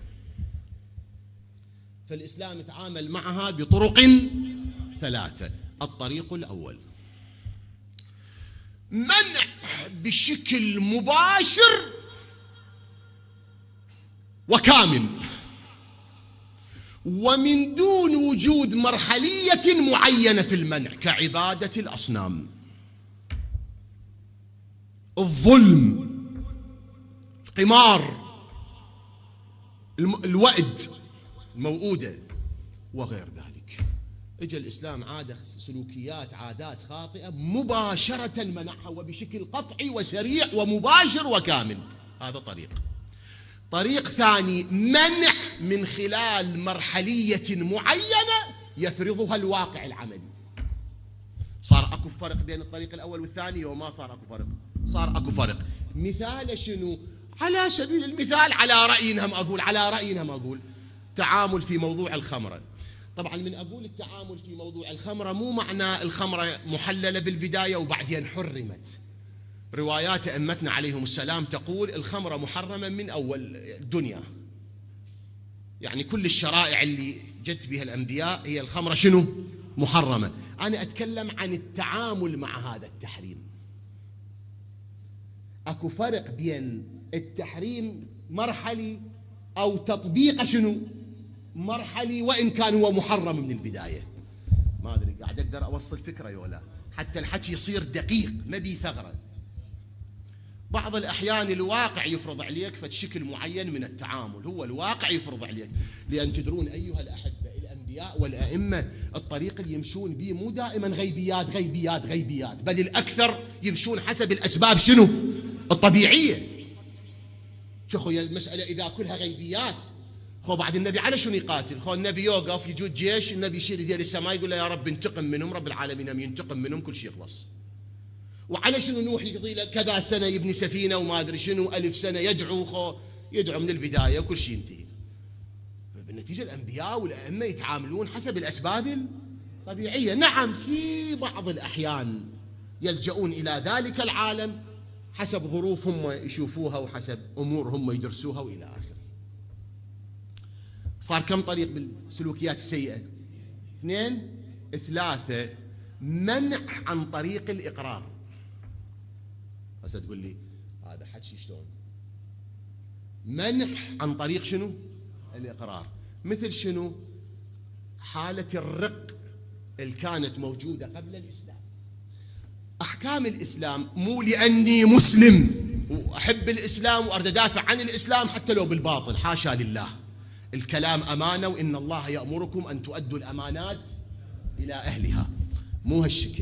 فالإسلام يتعامل معها بطرق ثلاثة. الطريق الأول منع بشكل مباشر وكامل ومن دون وجود مرحلية معينة في المنع، كعبادة الأصنام، الظلم، القمار، الوأد، الموؤودة وغير ذلك. اجى الإسلام عادة سلوكيات عادات خاطئة مباشرة منعها وبشكل قطعي وسريع ومباشر وكامل. هذا طريق. طريق ثاني منع من خلال مرحلية معينة يفرضها الواقع العملي. صار اكو فرق بين الطريق الأول والثاني وما صار اكو فرق؟ صار اكو فرق. مثال شنو؟ على سبيل المثال، على رأينا ما أقول على رأينا ما أقول تعامل في موضوع الخمرة. طبعا من أقول التعامل في موضوع الخمرة مو معنى الخمرة محللة بالبداية وبعدين حرمت. روايات أئمتنا عليهم السلام تقول الخمرة محرمة من أول الدنيا، يعني كل الشرائع اللي جت بها الأنبياء هي الخمرة شنو؟ محرمة. أنا أتكلم عن التعامل مع هذا التحريم. أكو فرق بين التحريم مرحلي أو تطبيق شنو؟ مرحلي، وإن كان هو محرم من البداية. ما أدري قاعد أقدر أوصل فكرة ولا حتى الحكي يصير دقيق ما بيه ثغرة. بعض الأحيان الواقع يفرض عليك فشكل معين من التعامل، هو الواقع يفرض عليك. لأن تدرون أيها الأحبة الأنبياء والأئمة الطريق اللي يمشون به مو دائما غيبيات غيبيات غيبيات، بل الأكثر يمشون حسب الأسباب شنو؟ الطبيعية. شوفوا المسألة إذا كلها غيبيات، خو بعد النبي على شنو يقاتل؟ خو النبي يوقف يجود جيش، النبي يشيل يديه للسماء يقول له يا رب انتقم منهم، رب العالمين ينتقم منهم كل شيء يخلص. وعلى شنو نوح يقضي له كذا سنة يبني سفينة وما أدري شنو ألف سنة يدعو، خو يدعو من البداية وكل شيء ينتهي. بالنتيجة الأنبياء والأئمة يتعاملون حسب الأسباب الطبيعية. نعم في بعض الأحيان يلجؤون إلى ذلك العالم حسب ظروف هم يشوفوها وحسب أمور هم يدرسوها وإلى آخره. صار كم طريق بالسلوكيات السيئة؟ اثنين. ثلاثة منع عن طريق الإقرار. هسه تقول لي هذا حكي شلون؟ منع عن طريق شنو؟ الإقرار. مثل شنو؟ حالة الرق اللي كانت موجودة قبل الإسلام. أحكام الإسلام مو لأني مسلم وأحب الإسلام وأريد أدافع عن الإسلام حتى لو بالباطل، حاشا لله. الكلام أمانة، وإن الله يأمركم أن تؤدوا الأمانات إلى أهلها. مو هالشكل.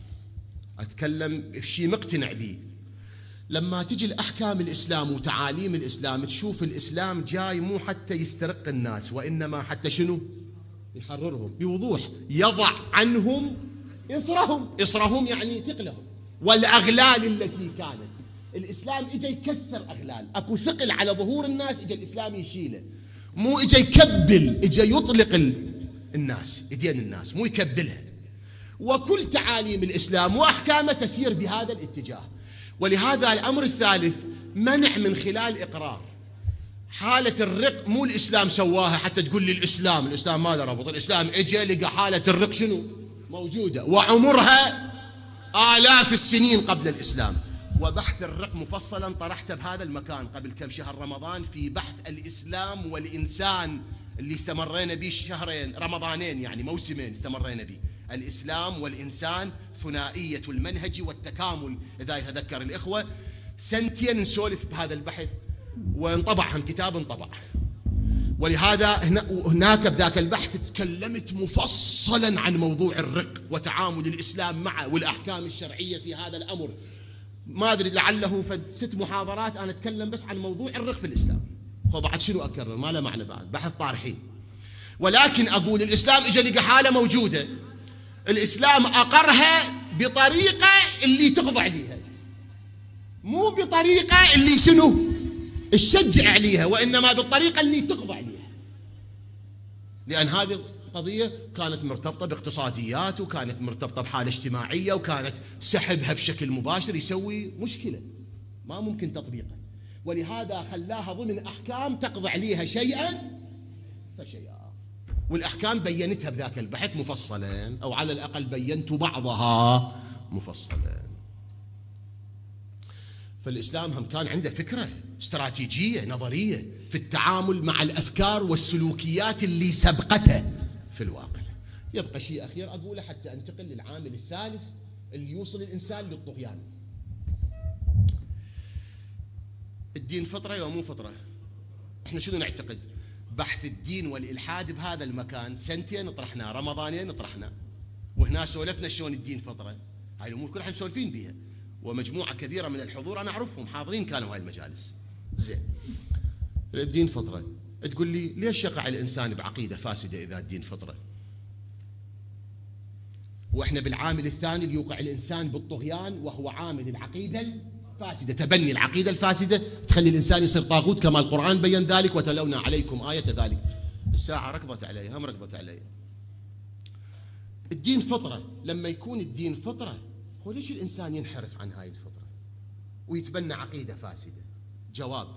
أتكلم بشيء مقتنع به. لما تجي الأحكام الإسلام وتعاليم الإسلام تشوف الإسلام جاي مو حتى يسترق الناس، وإنما حتى شنو؟ يحررهم بوضوح. يضع عنهم إصرهم. إصرهم يعني ثقلهم والأغلال التي كانت. الإسلام إجا يكسر أغلال. أكو ثقل على ظهور الناس إجا الإسلام يشيله. مو إجا يكبل، إجا يطلق الناس إيدين الناس، مو يكبلها. وكل تعاليم الإسلام وأحكامه تسير بهذا الاتجاه. ولهذا الأمر الثالث منع من خلال إقرار. حالة الرق مو الإسلام سواها حتى تقول لي الإسلام الإسلام ماذا ربط؟ الإسلام إجا لقى حالة الرق شنو؟ موجودة وعمرها آلاف السنين قبل الإسلام. وبحث الرق مفصلا طرحته بهذا المكان قبل كم شهر رمضان في بحث الإسلام والإنسان اللي استمرينا به شهرين رمضانين، يعني موسمين استمرينا به. الإسلام والإنسان ثنائية المنهج والتكامل إذا يتذكر الإخوة. سنتين نسولف بهذا البحث وانطبع هم كتاب انطبع. ولهذا هناك بذاك البحث تكلمت مفصلا عن موضوع الرق وتعامل الإسلام معه والأحكام الشرعية في هذا الأمر. ما أدري لعله فد ست محاضرات أنا أتكلم بس عن موضوع الرق في الإسلام. فبعد شنو أكرر؟ ما له معنى بعد بحث طارحين. ولكن أقول الإسلام إجا لقى حالة موجودة، الإسلام أقرها بطريقة اللي تخضع لها، مو بطريقة اللي شنو تشجع عليها، وإنما بالطريقة اللي تقضى عليها، لأن هذه القضية كانت مرتبطة باقتصاديات، وكانت مرتبطة بحالة اجتماعية، وكانت سحبها بشكل مباشر يسوي مشكلة ما ممكن تطبيقها، ولهذا خلاها ضمن أحكام تقضي عليها شيئا فشيئا. والأحكام بينتها بذاك البحث مفصلا، أو على الأقل بينت بعضها مفصلا. فالإسلام هم كان عنده فكرة استراتيجية نظرية في التعامل مع الأفكار والسلوكيات اللي سبقته في الواقع. يبقى شيء أخير أقوله حتى أنتقل للعامل الثالث اللي يوصل الإنسان للطغيان. الدين فطرة ومو فطرة؟ احنا شنو نعتقد؟ بحث الدين والإلحاد بهذا المكان سنتين طرحنا، رمضانين طرحنا، وهنا سولفنا شلون الدين فطرة. هاي الأمور كلها مسولفين بيها، ومجموعة كبيرة من الحضور أنا أعرفهم حاضرين كانوا هاي المجالس. زين، الدين فطرة، تقول لي ليش يقع الإنسان بعقيدة فاسدة إذا الدين فطرة؟ وإحنا بالعامل الثاني اللي يوقع الإنسان بالطغيان، وهو عامل العقيدة الفاسدة. تبني العقيدة الفاسدة تخلي الإنسان يصير طاغوت، كما القرآن بين ذلك: وتلونا عليكم آية ذلك. الساعة ركضت علي، هم ركضت علي. الدين فطرة، لما يكون الدين فطرة، هو ليش الإنسان ينحرف عن هاي الفطرة ويتبنى عقيدة فاسدة؟ جواب: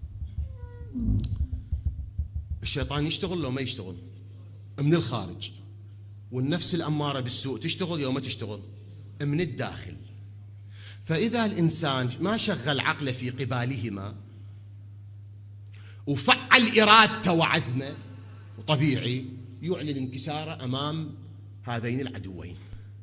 الشيطان يشتغل لو ما يشتغل من الخارج، والنفس الأمارة بالسوء تشتغل يوم ما تشتغل من الداخل. فإذا الإنسان ما شغل عقله في قبالهما وفعل إرادته وعزمه، وطبيعي يعلن انكساره أمام هذين العدوين،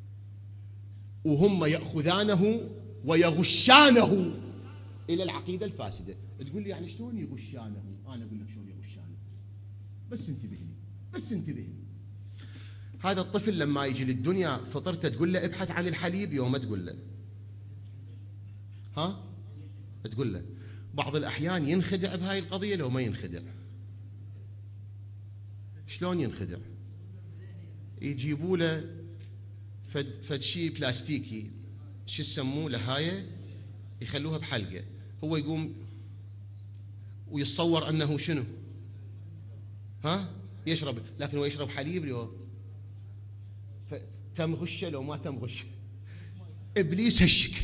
وهم يأخذانه ويغشانه إلى العقيدة الفاسدة. تقول لي يعني شلون يغشانه؟ أنا أقول لك شلون يغشانه، بس انتبه لي، بس انتبه لي. هذا الطفل لما يجي للدنيا فطرته تقول له ابحث عن الحليب، يوم ما تقول له، ها تقول له. بعض الأحيان ينخدع بهاي القضية لو ما ينخدع. شلون ينخدع؟ يجيبوا له فد, فد شيء بلاستيكي، شو يسموه، لهاية، يخلوها بحلقة، هو يقوم ويتصور أنه شنو، ها يشرب، لكن هو يشرب حليب اليوم. تم غشه لو ما تم غشه. إبليس هالشكل،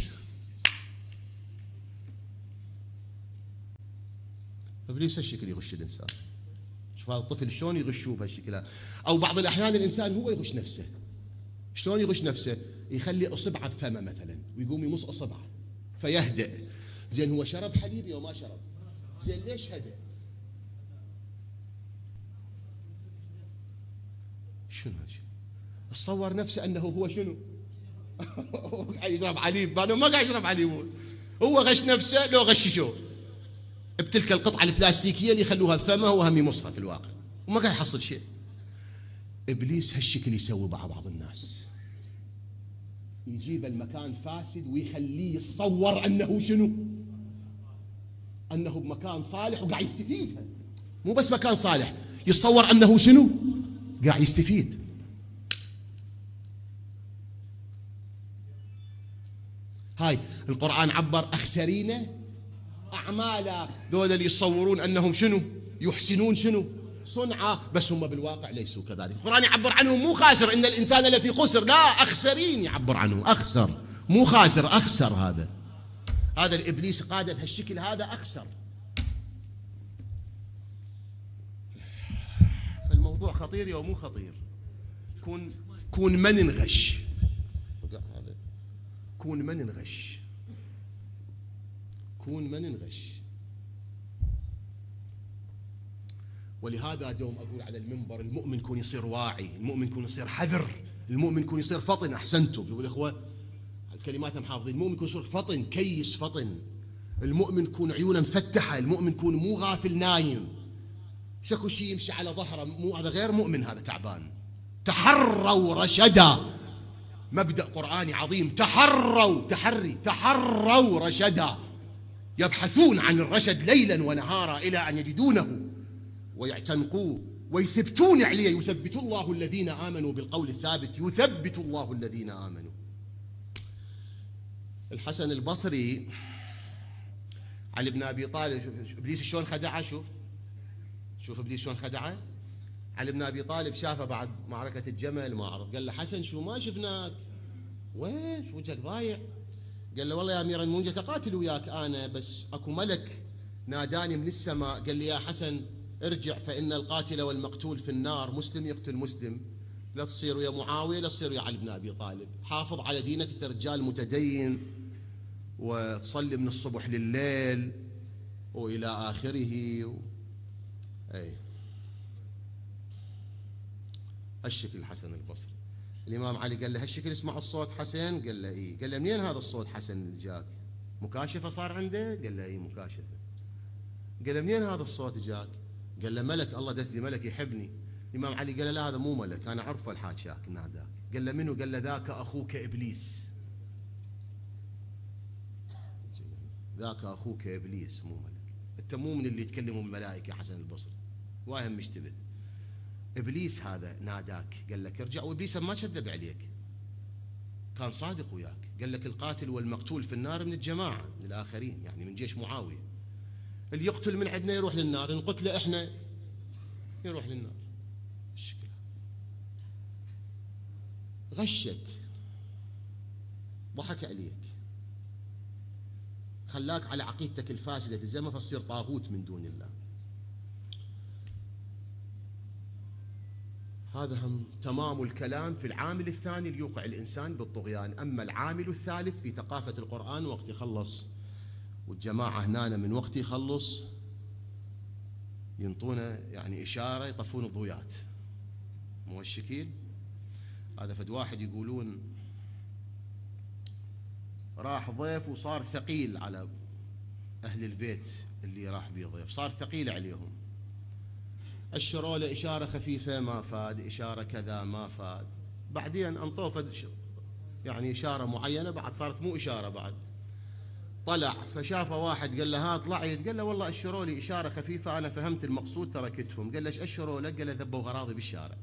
إبليس هالشكل يغش الإنسان. شوف هذا الطفل شلون يغشوه بهالشكل. أو بعض الأحيان الإنسان هو يغش نفسه. شلون يغش نفسه؟ يخلي إصبعه بفمه مثلا ويقوم يمص إصبعه فيهدأ. زين هو شرب حليب أو ما شرب؟ زين ليش هدأ؟ شنو هالشيء؟ تصور نفسه أنه هو شنو؟ قاعد يشرب حليب، أنا ما قاعد يشرب حليب، هو غش نفسه لو غششوه بتلك القطعة البلاستيكية اللي يخلوها بفمه وهم يمصها في الواقع، وما قاعد يحصل شيء. إبليس هالشكل يسوي مع بعض الناس، يجيب المكان فاسد ويخليه يتصور أنه شنو؟ أنه بمكان صالح وقاعد يستفيد. مو بس مكان صالح، يتصور أنه شنو؟ قاعد يستفيد. هاي القرآن عبر أخسرين أعمالا، ذولا اللي يصورون أنهم شنو؟ يحسنون شنو؟ صنعة، بس هم بالواقع ليسوا كذلك. القرآن يعبر عنهم مو خاسر، إن الإنسان الذي خسر، لا، أخسرين يعبر عنه، أخسر، مو خاسر، أخسر. هذا هذا الإبليس قاده بهالشكل هذا، أخسر. فالموضوع خطير يا مو خطير. كون كون ما ننغش، كون ما ننغش، كون ما ننغش. ولهذا دوم أقول على المنبر: المؤمن كون يصير واعي، المؤمن كون يصير حذر، المؤمن كون يصير فطن. أحسنتوا يقول الإخوة الكلمات محافظين. المؤمن كون يصير فطن، كيس فطن. المؤمن كون عيونه مفتحة، المؤمن كون مو غافل نايم، شكو شيء يمشي على ظهره، مو هذا غير مؤمن، هذا تعبان. تحروا رشدا، مبدأ قرآني عظيم. تحروا، تحري، تحروا رشدا، يبحثون عن الرشد ليلا ونهارا إلى أن يجدونه ويعتنقوه ويثبتون عليه. يثبت الله الذين آمنوا بالقول الثابت، يثبت الله الذين آمنوا. الحسن البصري علي بن أبي طالب إبليس شلون خدعه. شوف شوف إبليس شلون خدعه. علي بن أبي طالب شافه بعد معركة الجمل ما أعرف، قال له حسن شو ما شفناك، وين شو وجهك ضايع؟ قال له والله يا أمير المؤمنين جيت أقاتل وياك أنا، بس أكو ملك ناداني من السماء قال لي يا حسن ارجع فإن القاتل والمقتول في النار، مسلم يقتل مسلم، لا تصير يا معاوية لا تصير يا علي بن أبي طالب، حافظ على دينك، أنت رجال متدين وتصلي من الصبح لليل وإلى آخره و... أي هالشكل الحسن البصري. الإمام علي قال له هالشكل اسمع الصوت حسن؟ قال له إيه. قال له منين هذا الصوت حسن اللي جاك؟ مكاشفة صار عنده؟ قال له إيه مكاشفة. قال له منين هذا الصوت جاك؟ قال له ملك الله دز لي ملك يحبني. الإمام علي قال له لا هذا مو ملك، أنا أعرفه الحاجاك ناداك. قال له منو؟ قال له ذاك أخوك إبليس، ذاك أخوك إبليس مو ملك، أنت مو من اللي يتكلموا الملائكة حسن البصري، واهم مشتبه. إبليس هذا ناداك قال لك ارجع، وإبليس ما كذب عليك، كان صادق وياك، قال لك القاتل والمقتول في النار من الجماعة من الآخرين، يعني من جيش معاوية، اللي يقتل من عندنا يروح للنار، نقتل إحنا يروح للنار. الشكل غشك، ضحك عليك، خلاك على عقيدتك الفاسدة تزمها فتصير طاغوت من دون الله. هذا هم تمام الكلام في العامل الثاني اللي يوقع الإنسان بالطغيان. أما العامل الثالث في ثقافة القرآن، وقت يخلص والجماعة هنا من وقت يخلص ينطونا يعني إشارة يطفون الضويات، مو الشكيل هذا. فد واحد يقولون راح ضيف وصار ثقيل على أهل البيت اللي راح بيه ضيف، صار ثقيل عليهم، أشروا له إشارة خفيفة ما فاد، إشارة كذا ما فاد، بعدين أنطوه يعني إشارة معينة بعد صارت مو إشارة، بعد طلع فشافه واحد قال له ها طلع يد، قال له والله أشروا لي إشارة خفيفة أنا فهمت المقصود تركتهم. قال له ايش أشروا لك؟ قال له ذبوا غراضي بالشارع.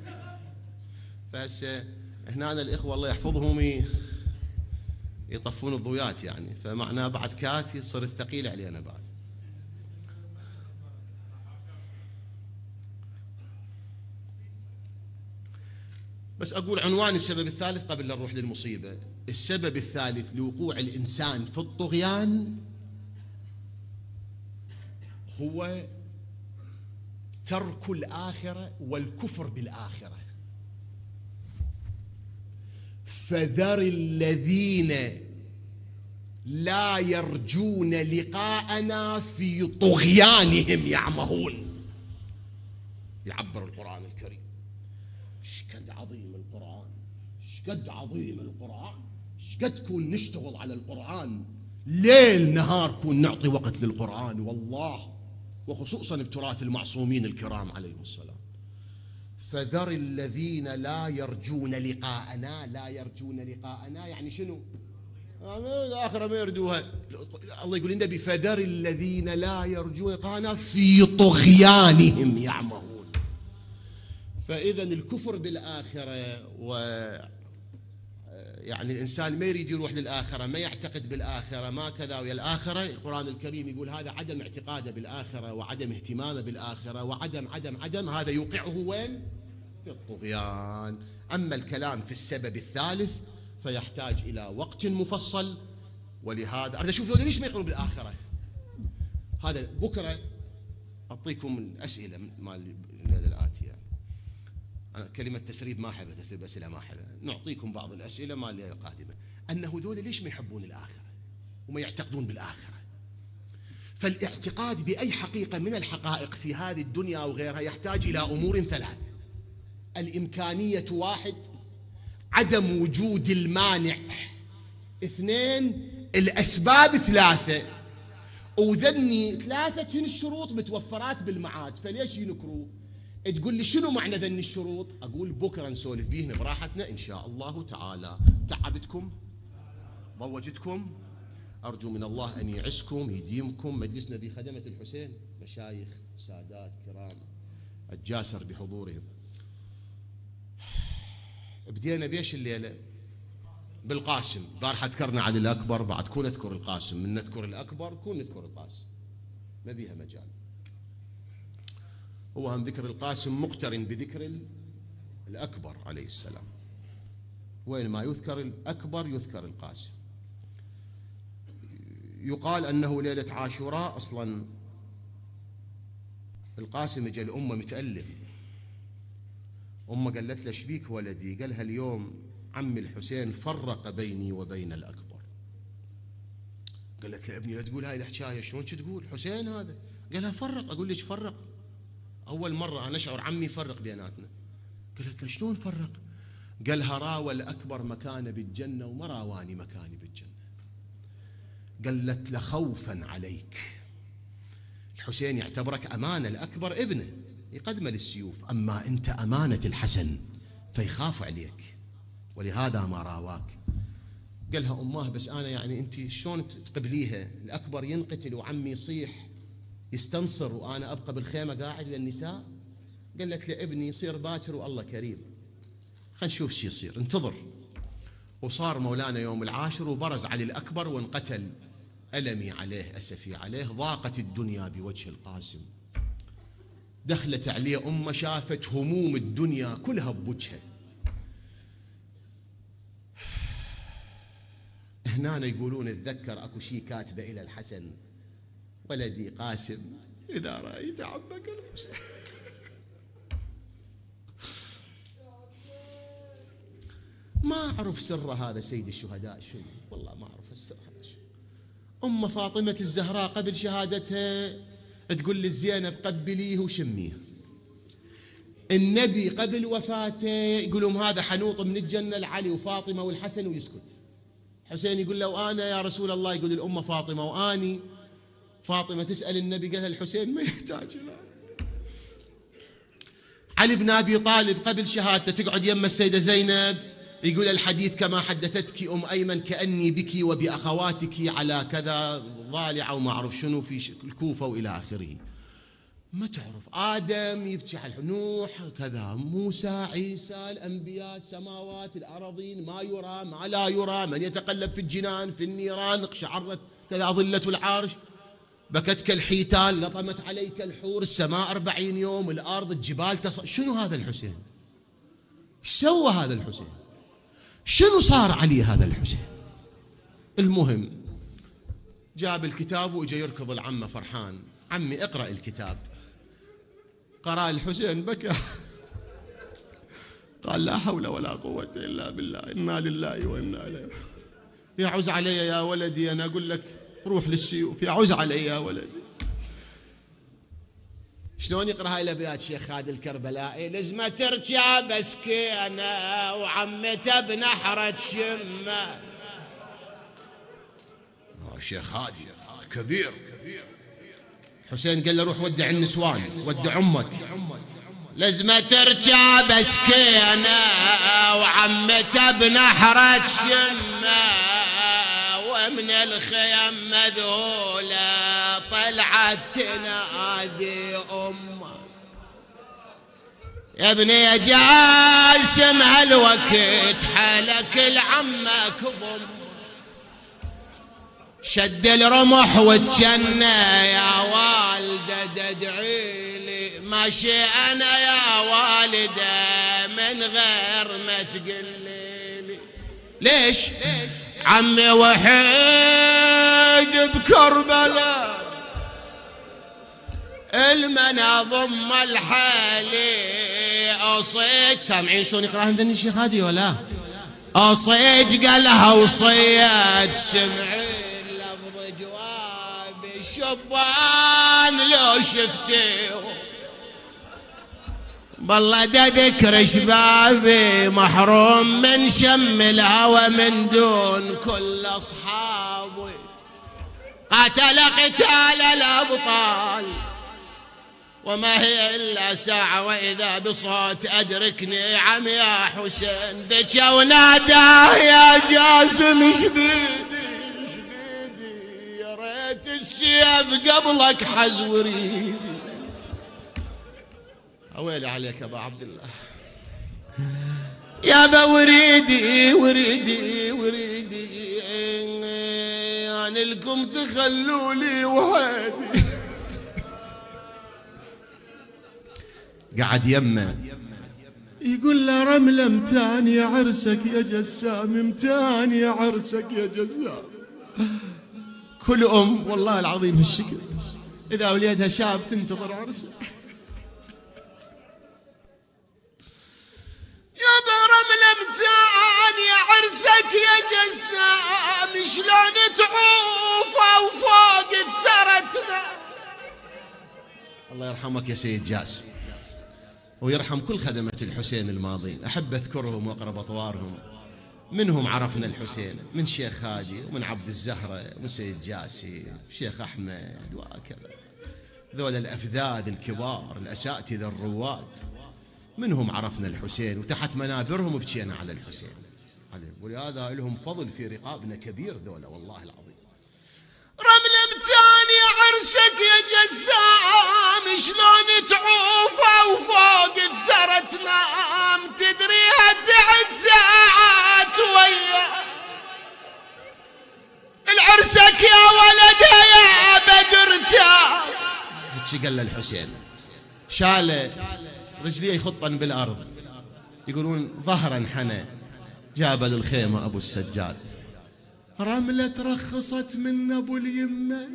فهسه هنا الإخوة الله يحفظهم يطفون الضويات يعني، فمعناه بعد كافي صار الثقيل علينا بعد. بس أقول عنوان السبب الثالث قبل لا نروح للمصيبة. السبب الثالث لوقوع الإنسان في الطغيان هو ترك الآخرة والكفر بالآخرة. فذر الذين لا يرجون لقاءنا في طغيانهم يعمهون. يعبر القرآن الكريم شقد عظيم القرآن، شقد عظيم القرآن، شقد كون نشتغل على القرآن ليل نهار، كون نعطي وقت للقرآن والله، وخصوصا بتراث المعصومين الكرام عليهم السلام. فذر الذين لا يرجون لقاءنا، لا يرجون لقاءنا يعني شنو؟ الآخرة ما يردوها. الله يقول النبي فذر الذين لا يرجون لقاءنا في طغيانهم يعمهون. فإذا الكفر بالآخرة و يعني الإنسان ما يريد يروح للآخرة، ما يعتقد بالآخرة، ما كذا ويا الآخرة، القرآن الكريم يقول هذا عدم اعتقاده بالآخرة وعدم اهتمامه بالآخرة وعدم عدم عدم هذا يوقعه وين؟ في الطغيان. أما الكلام في السبب الثالث فيحتاج إلى وقت مفصل، ولهذا أريد أشوف ليش ما يقولون بالآخرة. هذا بكرة أعطيكم الأسئلة مال الآتية. أنا كلمة تسريب ما أحبها، تسريب أسئلة ما أحبها، نعطيكم بعض الأسئلة مال القادمة. أنه ذول ليش ما يحبون الآخرة وما يعتقدون بالآخرة؟ فالاعتقاد بأي حقيقة من الحقائق في هذه الدنيا وغيرها يحتاج إلى أمور ثلاث: الإمكانية واحد، عدم وجود المانع اثنين، الأسباب ثلاثة. وذني ثلاثة الشروط متوفرات بالمعاد، فليش ينكروا؟ تقول لي شنو معنى ذني الشروط؟ أقول بكرة نسولف بيهن براحتنا إن شاء الله تعالى. تعبتكم؟ ضوجتكم؟ أرجو من الله أن يعزكم يديمكم. مجلسنا بخدمة الحسين، مشايخ سادات كرام أتجاسر بحضورهم. بدينا بيش الليلة بالقاسم. بارحة ذكرنا علي الأكبر، بعد كون نذكر القاسم، من نذكر الأكبر كون نذكر القاسم، ما بيها مجال. هو هم ذكر القاسم مقترن بذكر الأكبر عليه السلام، وين ما يذكر الأكبر يذكر القاسم. يقال أنه ليلة عاشوراء أصلا القاسم اجى لأمه متألم. أمه قالت له شبيك ولدي؟ قالها اليوم عمي الحسين فرق بيني وبين الأكبر. قالت له ابني لا تقول هاي الحكاية، شلون تقول حسين هذا؟ قالها فرق. أقول لك فرق؟ أول مرة أنا أشعر عمي يفرق بيناتنا. قالت له شلون فرق؟ قالها راوى الأكبر مكانه بالجنة وما راواني مكاني بالجنة. قالت له خوفا عليك، الحسين يعتبرك أمانة، الأكبر ابنه يقدمه للسيوف، أما أنت أمانة الحسن فيخاف عليك ولهذا ما راواك. قالها أماه بس أنا يعني أنت شلون تقبليها؟ الأكبر ينقتل وعمي يصيح يستنصر وأنا أبقى بالخيمة قاعد للنساء. قالت له ابني يصير باكر والله كريم، خلينا نشوف شو يصير، انتظر. وصار مولانا يوم العاشر وبرز علي الأكبر وانقتل. ألمي عليه أسفي عليه، ضاقت الدنيا بوجه القاسم. دخلت عليه أمه شافت هموم الدنيا كلها بوجهه. هنا يقولون اتذكر اكو شيء كاتبه الى الحسن: ولدي قاسم اذا رايت عمك الحسين. ما اعرف سر هذا سيد الشهداء شنو، والله ما اعرف السر هذا شنو. ام فاطمه الزهراء قبل شهادتها تقول للزينب قبليه وشميه. النبي قبل وفاته يقولون هذا حنوط من الجنه لعلي وفاطمه والحسن ويسكت. حسين يقول له وأنا يا رسول الله، يقول الأمة فاطمة وأني. فاطمة تسأل النبي قالها الحسين ما يحتاج له. علي بن أبي طالب قبل شهادته تقعد يم السيدة زينب يقول الحديث كما حدثتك أم أيمن كأني بك وبأخواتك على كذا ضالعة وما أعرف شنو في الكوفة وإلى آخره. ما تعرف آدم يبكي على نوح كذا، موسى، عيسى، الأنبياء، السماوات، الأراضين، ما يرى ما لا يرى، من يتقلب في الجنان في النيران، اقشعرت كذا ظلة العرش، بكتك الحيتان، لطمت عليك الحور، السماء أربعين يوم، الأرض الجبال تص... شنو هذا الحسين؟ ايش سوى هذا الحسين؟ شنو صار عليه هذا الحسين؟ المهم جاب الكتاب وإجا يركض العمة فرحان: عمي اقرأ الكتاب. قرأ الحسين بكى قال لا حول ولا قوة إلا بالله، إنا لله وإنا إليه. يعوز علي يا ولدي، أنا أقول لك روح للسيوف، يعوز علي يا ولدي. شلون يقرأ هاي الأبيات شيخ خالد الكربلائي؟ لزمة ترجع بسكينة وعمته بنحرة شمة. شيخ هادي كبير. حسين قال له روح ودع النسوان، ودع امك. لازم ترجع بسكينة وعمته بنحرة شمة، ومن الخيم مذهولة طلعت تنادي امه: يا ابني جاسم هالوقت حالك لعمك ضم. شد الرمح وتجنى يا والده ادعي لي، ماشي انا يا والده من غير ما تقلي لي. ليش؟ عمي وحيد بكربلاء المنى ضم الحالي اصيج. سامعين شلون يقراها عندنا الشيخ هادي ولا؟ اصيج قالها وصيد. سمعين شبان لو شفتيه بالله دا ذكر شبابي محروم من شم الهوى من دون كل اصحابي. قاتل قتال الابطال وما هي الا ساعه واذا بصوت ادركني عم يا حسين. بكى وناداه يا جاسم شبيدي السيف قبلك حز وريدي. اويلي عليك ابا عبد الله يا ابا وريدي وريدي وريدي ابيكم تخلولي وحدي. قعد يمه يقول له رملة متان يا عرسك يا جسام، متان يا عرسك يا جسام. كل أم والله العظيم هالشكل إذا وليدها شاب تنتظر عرسه. يا برملة متان يا عرسك يا جسام، شلون تعوفه وفوق الثرى. الله يرحمك يا سيد جاسم ويرحم كل خدمة الحسين الماضين، أحب أذكرهم وأقرب أطوارهم. منهم عرفنا الحسين من شيخ هادي ومن عبد الزهرة ومن سيد جاسي شيخ أحمد وهكذا، ذول الأفذاذ الكبار الأساتذة الرواد، منهم عرفنا الحسين وتحت منابرهم بكينا على الحسين، ولهذا لهم فضل في رقابنا كبير ذولا والله العظيم. رملة متان يا عرسك يا جسام، شلون تعوفه وفوق الثرى تنام، تدريها تعد ساعات ويا العرسك يا ولدها يا بدرتا. هيك قال الحسين، شاله رجليه يخطن بالارض، يقولون ظهرا حنى جابل الخيمه ابو السجاد. رملة ترخصت من ابو اليمه،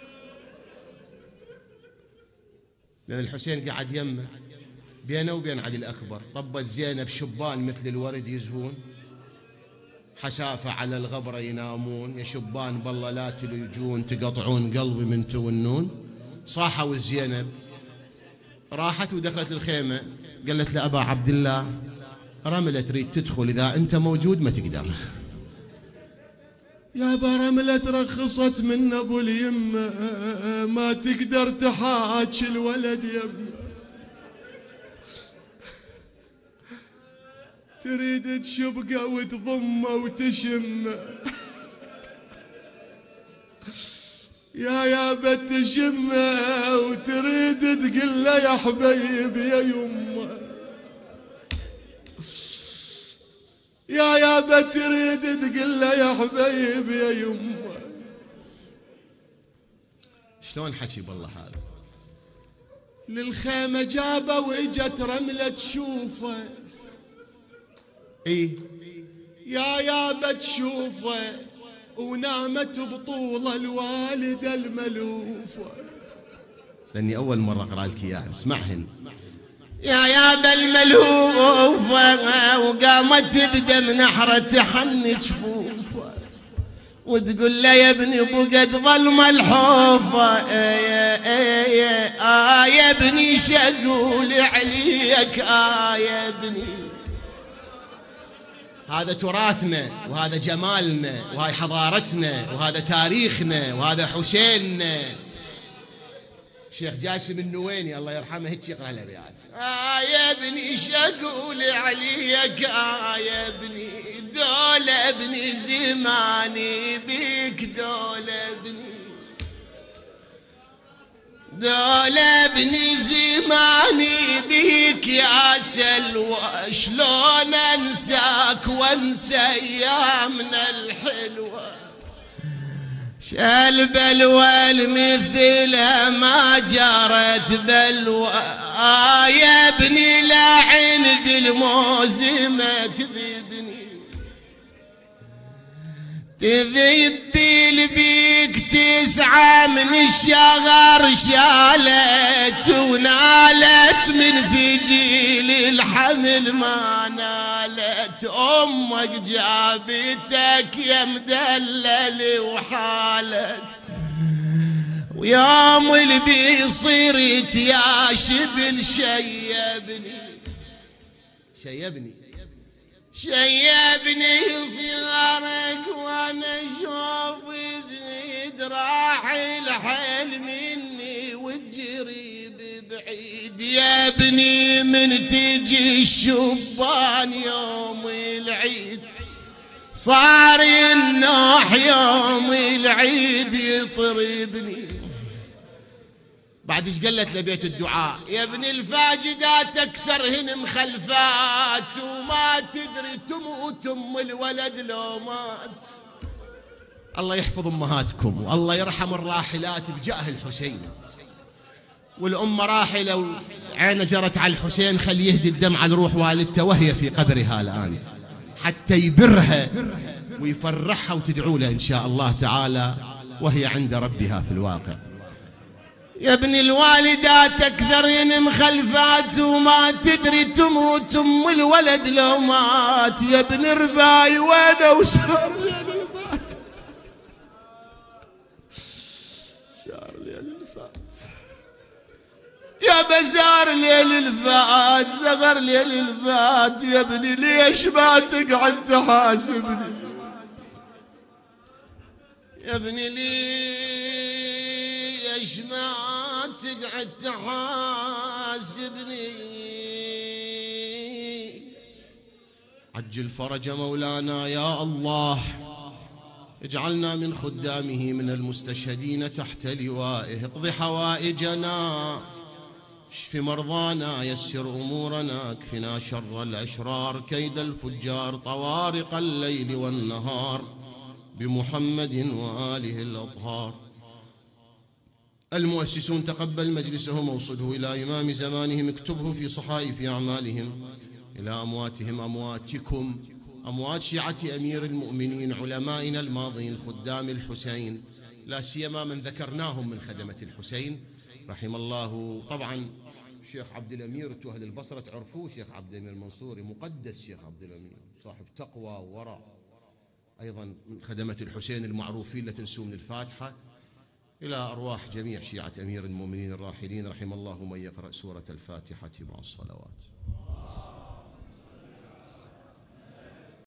لان الحسين قاعد يمه بينه وبين علي الاكبر. طبت زينب شبان مثل الورد يزهون، حسافه على الغبره ينامون، يا شبان بالله لا تلجون تقطعون قلبي من تونون. صاحوا زينب راحت ودخلت الخيمه، قالت لابا عبد الله رملة تريد تدخل، اذا انت موجود ما تقدر. يا برملة ترخصت من ابو اليمه، ما تقدر تحاج الولد يمه، تريد تشبقه وتضمه وتشمه. يا يا بتشمه وتريد تقول له يا حبيب يا يمه، يا يا بتريد تقول له يا حبيب يا يمه. شلون حكي بالله هذا؟ للخيمه جابه واجت رمله تشوفه، ايه يا يا بتشوفه ونامت بطول الوالده الملوفه. لاني اول مره اقرا لك اياها، اسمعهن. يا يابا الملهوفة وقامت تبدا من نحرة تحن جفوفه، وتقول له يا ابني بقد ظلم الحوفة. آه يا ابني شقول عليك، آه يا ابني. هذا تراثنا وهذا جمالنا وهاي حضارتنا وهذا تاريخنا وهذا حسيننا. شيخ جاسم النويني الله يرحمه هيك يقرأ الأبيات. آه يا ابني شقول عليك، آه يا ابني دول ابني زماني ذيك، دول ابني دول ابني زماني ذيك يا سلوى، شلون انساك وانسى ايامنا الحلوه. شال بلوى المثل ما جرت بلوى، آه يا ابني لا عند الموزمة تذيبني، تذيبتي بيك تسعة من الشغر شالت، ونالت من ثقيل الحمل ما نالت. امك جابتك يا مدلل وحالت، ويوم اللي بيصيرت يا شبل شيبني شيبني شيبني صغارك وانا اشوف يزيد راح الحيل مني والجريب بعيد. يا ابني من تجي الشبان يوم العيد صار النوح، يوم العيد يطربني. بعد ايش قالت لبيت الدعاء؟ يا ابن الفاجدات اكثرهن مخلفات، وما تدري تموت ام الولد لو مات. الله يحفظ أمهاتكم والله يرحم الراحلات بجاه الحسين. والأمة راحلة وعينه جرت على الحسين، خلي يهدي الدم على روح والدته وهي في قبرها الآن، حتى يبرها ويفرحها وتدعو له إن شاء الله تعالى وهي عند ربها في الواقع. يا ابن الوالدات أكثر مخلفات وما تدري تموت أم الولد لو مات. يا ابن رفاي وين وصار ليل الفات، صار ليل الفات يا بزار ليل الفات، زغر ليل الفات. يا ابني ليش ما تقعد تحاسبني، يا ابني ليش ما تقعد تحاسبني. عجل فرج مولانا يا الله، اجعلنا من خدامه من المستشهدين تحت لوائه. اقض حوائجنا، اشف مرضانا، يسر أمورنا، اكفنا شر الأشرار، كيد الفجار، طوارق الليل والنهار، بمحمد وآله الأطهار. المؤسسون تقبل مجلسهم واوصله إلى إمام زمانهم، اكتبه في صحائف أعمالهم. إلى أمواتهم أمواتكم، أموات شيعة أمير المؤمنين علمائنا الماضين خدام الحسين، لا سيما من ذكرناهم من خدمة الحسين رحم الله. طبعا شيخ عبد الأمير، انتم أهل البصرة تعرفوه، شيخ عبد الأمير المنصوري مقدس، شيخ عبد الأمير صاحب تقوى وورع، أيضا من خدمة الحسين المعروفين، لا تنسوا من الفاتحة. إلى أرواح جميع شيعة أمير المؤمنين الراحلين رحم الله من يقرأ سورة الفاتحة مع الصلوات.